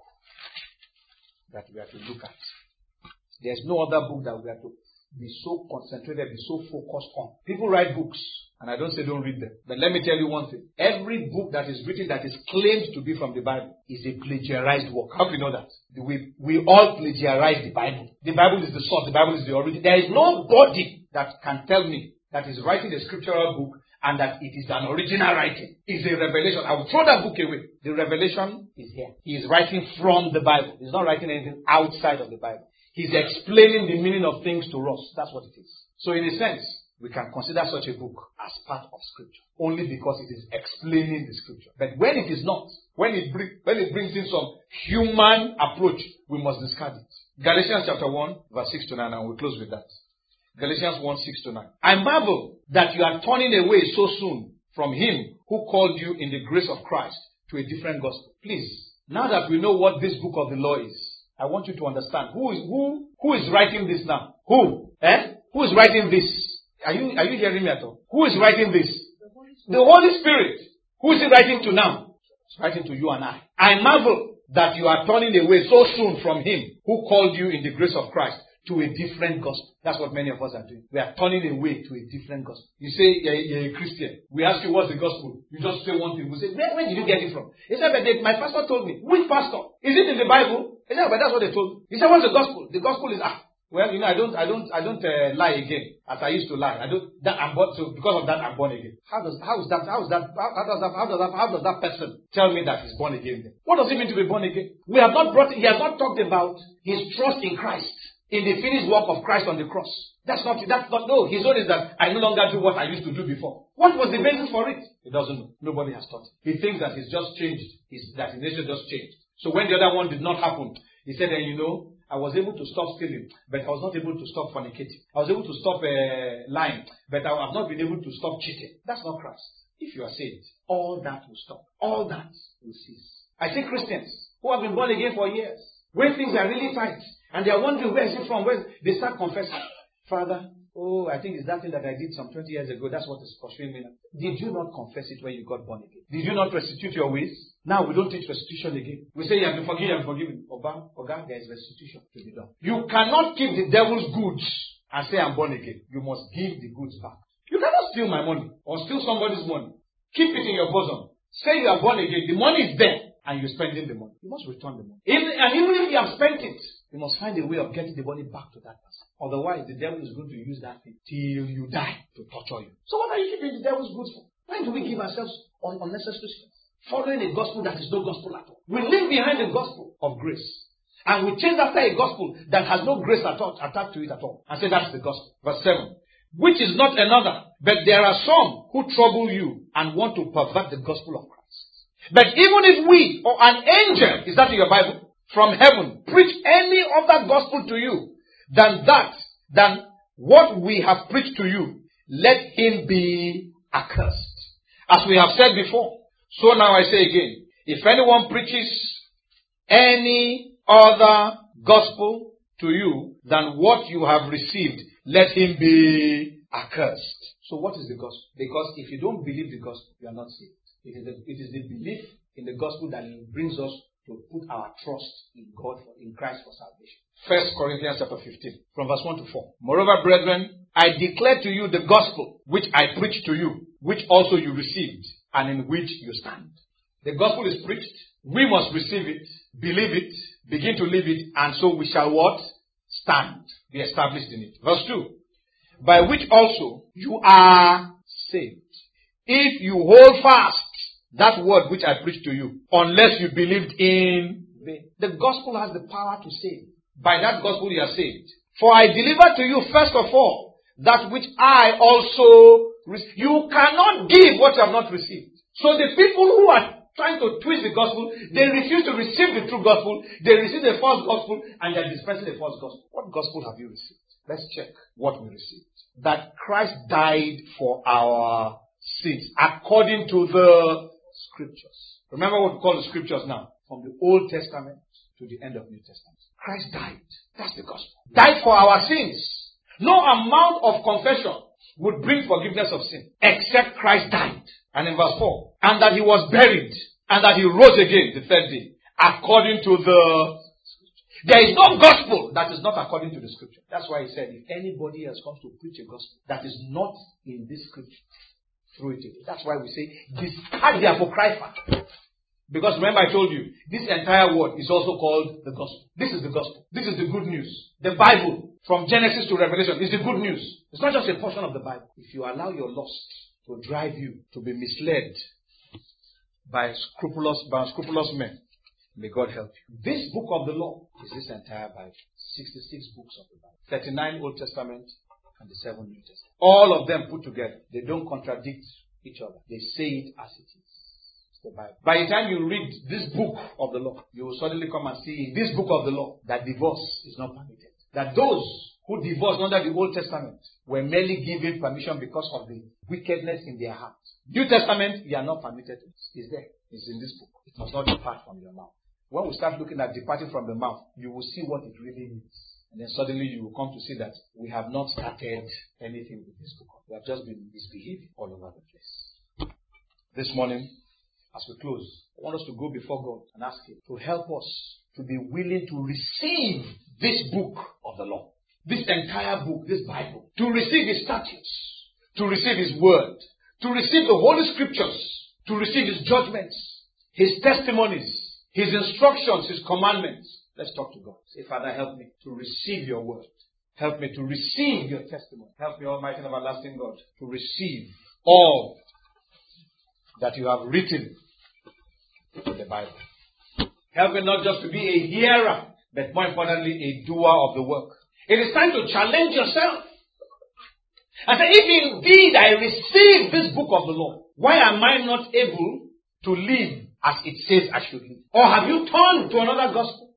that we have to look at. There is no other book that we have to be so concentrated, be so focused on. People write books, and I don't say don't read them. But let me tell you one thing. Every book that is written that is claimed to be from the Bible is a plagiarized work. How do you know that? We, we all plagiarize the Bible. The Bible is the source. The Bible is the origin. There is nobody that can tell me that is writing a scriptural book and that it is an original writing. It's a revelation. I will throw that book away. The revelation is here. He is writing from the Bible. He's not writing anything outside of the Bible. He's explaining the meaning of things to us. That's what it is. So in a sense, we can consider such a book as part of Scripture. Only because it is explaining the Scripture. But when it is not, when it, bring, when it brings in some human approach, we must discard it. Galatians chapter one, verse six to nine, and we'll close with that. Galatians one, six to nine. I marvel that you are turning away so soon from him who called you in the grace of Christ to a different gospel. Please, now that we know what this book of the law is, I want you to understand who is who who is writing this now. Who? Eh? Who is writing this? Are you are you hearing me at all? Who is writing this? The Holy Spirit. Who is he writing to now? He's writing to you and I. I marvel that you are turning away so soon from him who called you in the grace of Christ to a different gospel. That's what many of us are doing. We are turning away to a different gospel. You say you're, you're a Christian. We ask you what's the gospel. You just say one thing. We say, where, where did you get it from? He said, but they, my pastor told me. Which pastor? Is it in the Bible? He said, but that's what they told me. He said, what's the gospel? The gospel is, ah, well, you know, I don't, I don't, I don't uh, lie again as I used to lie. I don't, that I'm born, so because of that, I'm born again. How does, how is that, how is that, how, how does that, how does that, how does that person tell me that he's born again then? What does it mean to be born again? We have not brought, he has not talked about his trust in Christ. in the finished work of Christ on the cross. That's not, that's not, no. His own is that I no longer do what I used to do before. What was the basis for it? He doesn't know. Nobody has taught him. He thinks that he's just changed, his, that his nature just changed. So when the other one did not happen, he said, and you know, I was able to stop stealing, but I was not able to stop fornicating. I was able to stop uh, lying, but I have not been able to stop cheating. That's not Christ. If you are saved, all that will stop. All that will cease. I see Christians who have been born again for years, when things are really tight, and they are wondering where is it from, where they start confessing. Father, oh, I think it's that thing that I did some twenty years ago. That's what is pursuing me now. Did you not confess it when you got born again? Did you not restitute your ways? Now we don't teach restitution again. We say you have been forgiven, you have been forgiven. Oga, Oga, there is restitution to be done. You cannot keep the devil's goods and say I'm born again. You must give the goods back. You cannot steal my money or steal somebody's money. Keep it in your bosom. Say you are born again. The money is there and you're spending the money. You must return the money. Even, and even if you have spent it, you must find a way of getting the money back to that person. Otherwise, the devil is going to use that thing till you die to torture you. So what are you keeping the devil's goods for? Why do we give ourselves un- unnecessary stress? Following a gospel that is no gospel at all. We live behind the gospel of grace. And we chase after a gospel that has no grace at all, attached to it at all. And say that's the gospel. Verse seven. Which is not another, but there are some who trouble you and want to pervert the gospel of Christ. But even if we, or an angel, is that in your Bible, from heaven, preach any other gospel to you than that, than what we have preached to you, let him be accursed. As we have said before, so now I say again, if anyone preaches any other gospel to you than what you have received, let him be accursed. So what is the gospel? Because if you don't believe the gospel, you are not saved. It is the, it is the belief in the gospel that brings us to put our trust in God, for, in Christ for salvation. First Corinthians chapter fifteen, from verse one to four. Moreover, brethren, I declare to you the gospel which I preached to you, which also you received, and in which you stand. The gospel is preached. We must receive it, believe it, begin to live it, and so we shall what? Stand, be established in it. Verse two. By which also you are saved, if you hold fast that word which I preached to you, unless you believed in vain. The gospel has the power to save. By that gospel you are saved. For I delivered to you first of all that which I also received. You cannot give what you have not received. So the people who are trying to twist the gospel, they refuse to receive the true gospel. They receive the false gospel and they are dispensing the false gospel. What gospel have you received? Let's check what we received. That Christ died for our sins according to the Scriptures. Remember what we call the Scriptures now? From the Old Testament to the end of New Testament. Christ died. That's the gospel. Died for our sins. No amount of confession would bring forgiveness of sin except Christ died. And in verse four, and that he was buried and that he rose again the third day according to the Scripture. There is no gospel that is not according to the Scripture. That's why he said, if anybody else comes to preach a gospel that is not in this Scripture, throw it away. That's why we say, discard the apocrypha. Because remember I told you, this entire word is also called the gospel. This is the gospel. This is the good news. The Bible, from Genesis to Revelation, is the good news. It's not just a portion of the Bible. If you allow your lust to drive you to be misled by scrupulous, by scrupulous men, may God help you. This book of the law is this entire Bible. sixty-six books of the Bible. thirty-nine Old Testament and the seven New Testament. All of them put together. They don't contradict each other. They say it as it is. It's the Bible. By the time you read this book of the law, you will suddenly come and see in this book of the law that divorce is not permitted. That those who divorced under the Old Testament were merely given permission because of the wickedness in their heart. New Testament, you are not permitted. It's there. It's in this book. It must not depart from your mouth. When we start looking at departing from the mouth, you will see what it really means. And then suddenly you will come to see that we have not started anything with this book. We have just been misbehaving all over the place. This morning, as we close, I want us to go before God and ask Him to help us to be willing to receive this book of the law. This entire book, this Bible. To receive His statutes. To receive His word. To receive the Holy Scriptures. To receive His judgments. His testimonies. His instructions. His commandments. Let's talk to God. Say, Father, help me to receive your word. Help me to receive your testimony. Help me, Almighty and everlasting God, to receive all that you have written in the Bible. Help me not just to be a hearer, but more importantly, a doer of the work. It is time to challenge yourself. And say, if indeed I receive this book of the law, why am I not able to live as it says I should live? Or have you turned to another gospel?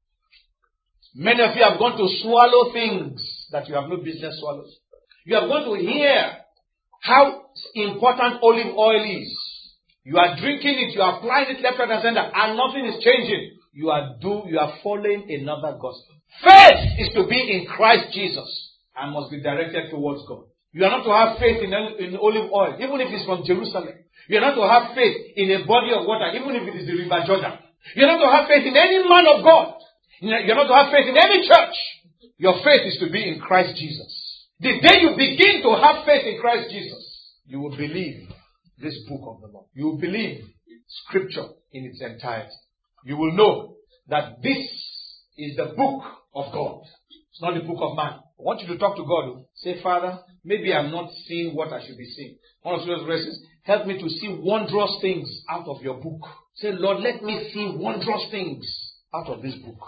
Many of you have gone to swallow things that you have no business swallowing. You have gone to hear how important olive oil is. You are drinking it, you are applying it left, right, and center, and nothing is changing. You are do, you are following another gospel. Faith is to be in Christ Jesus and must be directed towards God. You are not to have faith in, in olive oil, even if it's from Jerusalem. You are not to have faith in a body of water, even if it is the River Jordan. You are not to have faith in any man of God. You are not to have faith in any church. Your faith is to be in Christ Jesus. The day you begin to have faith in Christ Jesus, you will believe this book of the law. You will believe Scripture in its entirety. You will know that this is the book of God. It's not the book of man. I want you to talk to God. Say, Father, maybe I'm not seeing what I should be seeing. One of those verses, help me to see wondrous things out of your book. Say, Lord, let me see wondrous things out of this book.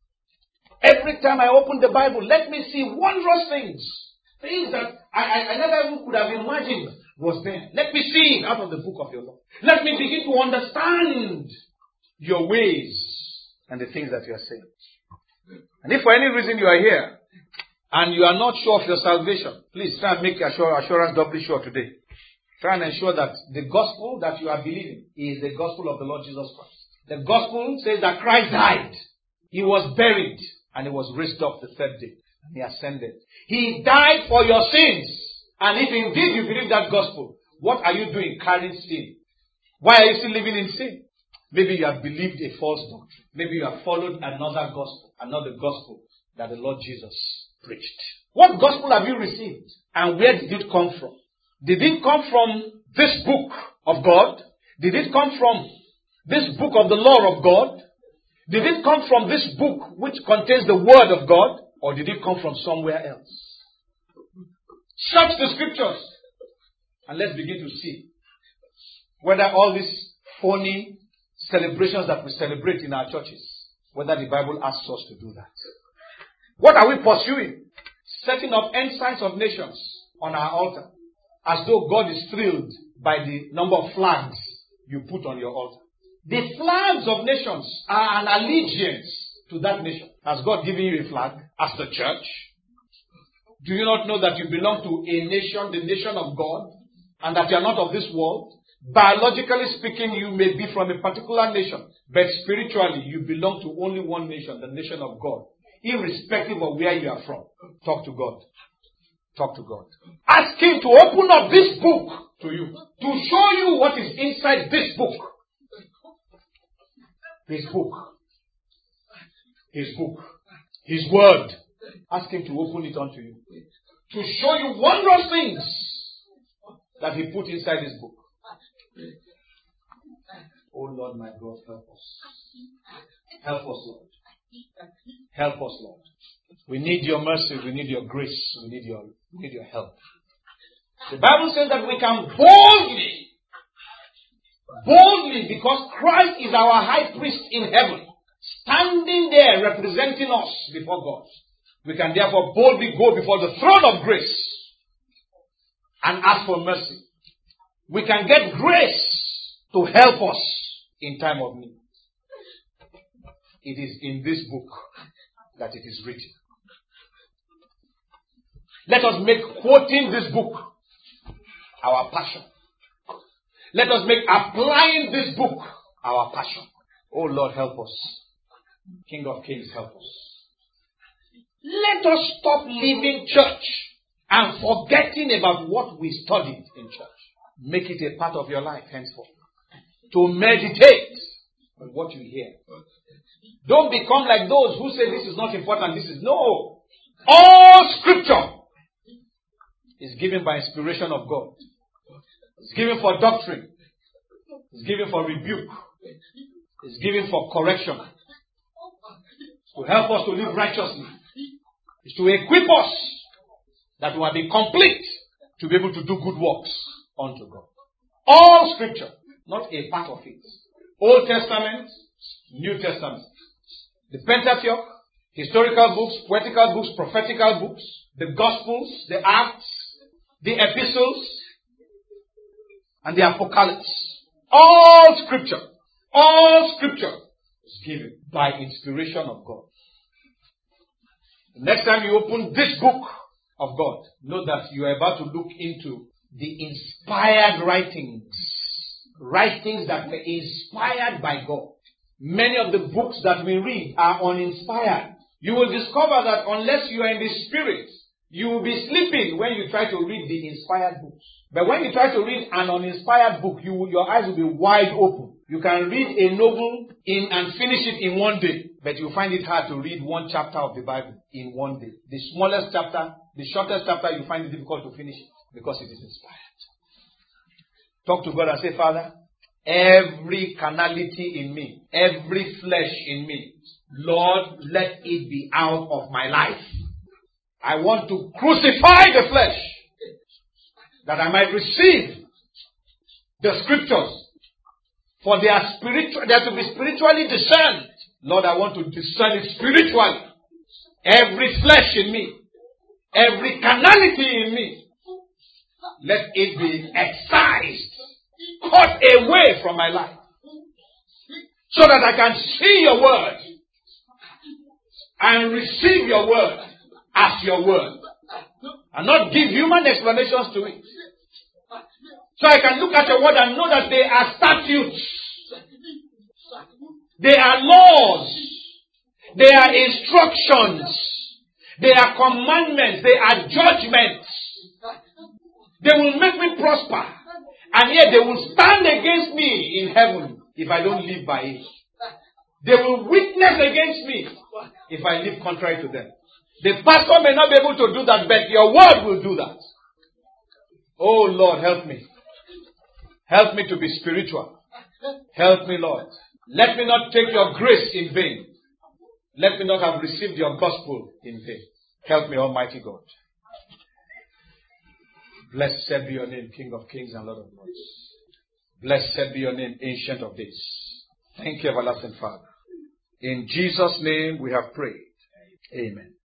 Every time I open the Bible, let me see wondrous things. Things that I, I, I never even could have imagined was there. Let me see it out of the book of your law. Let me begin to understand your ways and the things that you are saying. And if for any reason you are here and you are not sure of your salvation, please try and make your assurance doubly sure today. Try and ensure that the gospel that you are believing is the gospel of the Lord Jesus Christ. The gospel says that Christ died. He was buried and he was raised up the third day. And he ascended. He died for your sins. And if indeed you believe that gospel, what are you doing carrying sin? Why are you still living in sin? Maybe you have believed a false doctrine. Maybe you have followed another gospel, another gospel that the Lord Jesus preached. What gospel have you received? And where did it come from? Did it come from this book of God? Did it come from this book of the law of God? Did it come from this book which contains the word of God? Or did it come from somewhere else? Search the scriptures and let's begin to see whether all these phony celebrations that we celebrate in our churches, whether the Bible asks us to do that. What are we pursuing? Setting up ensigns of nations on our altar, as though God is thrilled by the number of flags you put on your altar. The flags of nations are an allegiance to that nation. Has God given you a flag as the church? Do you not know that you belong to a nation, the nation of God, and that you are not of this world? Biologically speaking, you may be from a particular nation, but spiritually, you belong to only one nation, the nation of God. Irrespective of where you are from. Talk to God. Talk to God. Ask Him to open up this book to you, to show you what is inside this book. His book. His book. His word. Ask Him to open it unto you. To show you wondrous things that He put inside His book. Oh Lord, my God, help us. Help us, Lord. Help us, Lord. We need your mercy. We need your grace. We need your, we need your help. The Bible says that we can boldly, boldly, because Christ is our high priest in heaven, standing there representing us before God. We can therefore boldly go before the throne of grace and ask for mercy. We can get grace to help us in time of need. It is in this book that it is written. Let us make quoting this book our passion. Let us make applying this book our passion. Oh Lord, help us. King of Kings, help us. Let us stop leaving church and forgetting about what we studied in church. Make it a part of your life henceforth. To meditate on what you hear. Don't become like those who say this is not important. This is no. All scripture is given by inspiration of God. It's given for doctrine. It's given for rebuke. It's given for correction. It's to help us to live righteously. It's to equip us that we will be complete to be able to do good works unto God. All scripture, not a part of it. Old Testament, New Testament. The Pentateuch, Historical books, poetical books, prophetical books, the Gospels, the Acts, the Epistles, and the Apocalypse. All Scripture, all Scripture is given by inspiration of God. The next time you open this book of God, know that you are about to look into the inspired writings. Writings that were inspired by God. Many of the books that we read are uninspired. You will discover that unless you are in the Spirit, you will be sleeping when you try to read the inspired books. But when you try to read an uninspired book, you will, your eyes will be wide open. You can read a novel in and finish it in one day, but you find it hard to read one chapter of the Bible in one day. The smallest chapter, the shortest chapter, you find it difficult to finish it because it is inspired. Talk to God and say, Father, every carnality in me, every flesh in me, Lord, let it be out of my life. I want to crucify the flesh that I might receive the scriptures. For they are spiritual, they are to be spiritually discerned. Lord, I want to discern it spiritually. Every flesh in me, every carnality in me, let it be excised, cut away from my life, so that I can see your word and receive your word as your word, and not give human explanations to it. So I can look at your word and know that they are statutes, they are laws, they are instructions, they are commandments, they are judgments. They will make me prosper, and yet they will stand against me in heaven if I don't live by it. They will witness against me if I live contrary to them. The pastor may not be able to do that, but your word will do that. Oh Lord, help me. Help me to be spiritual. Help me, Lord. Let me not take your grace in vain. Let me not have received your gospel in vain. Help me, Almighty God. Blessed be your name, King of kings and Lord of lords. Blessed be your name, Ancient of days. Thank you, everlasting Father. In Jesus' name we have prayed. Amen.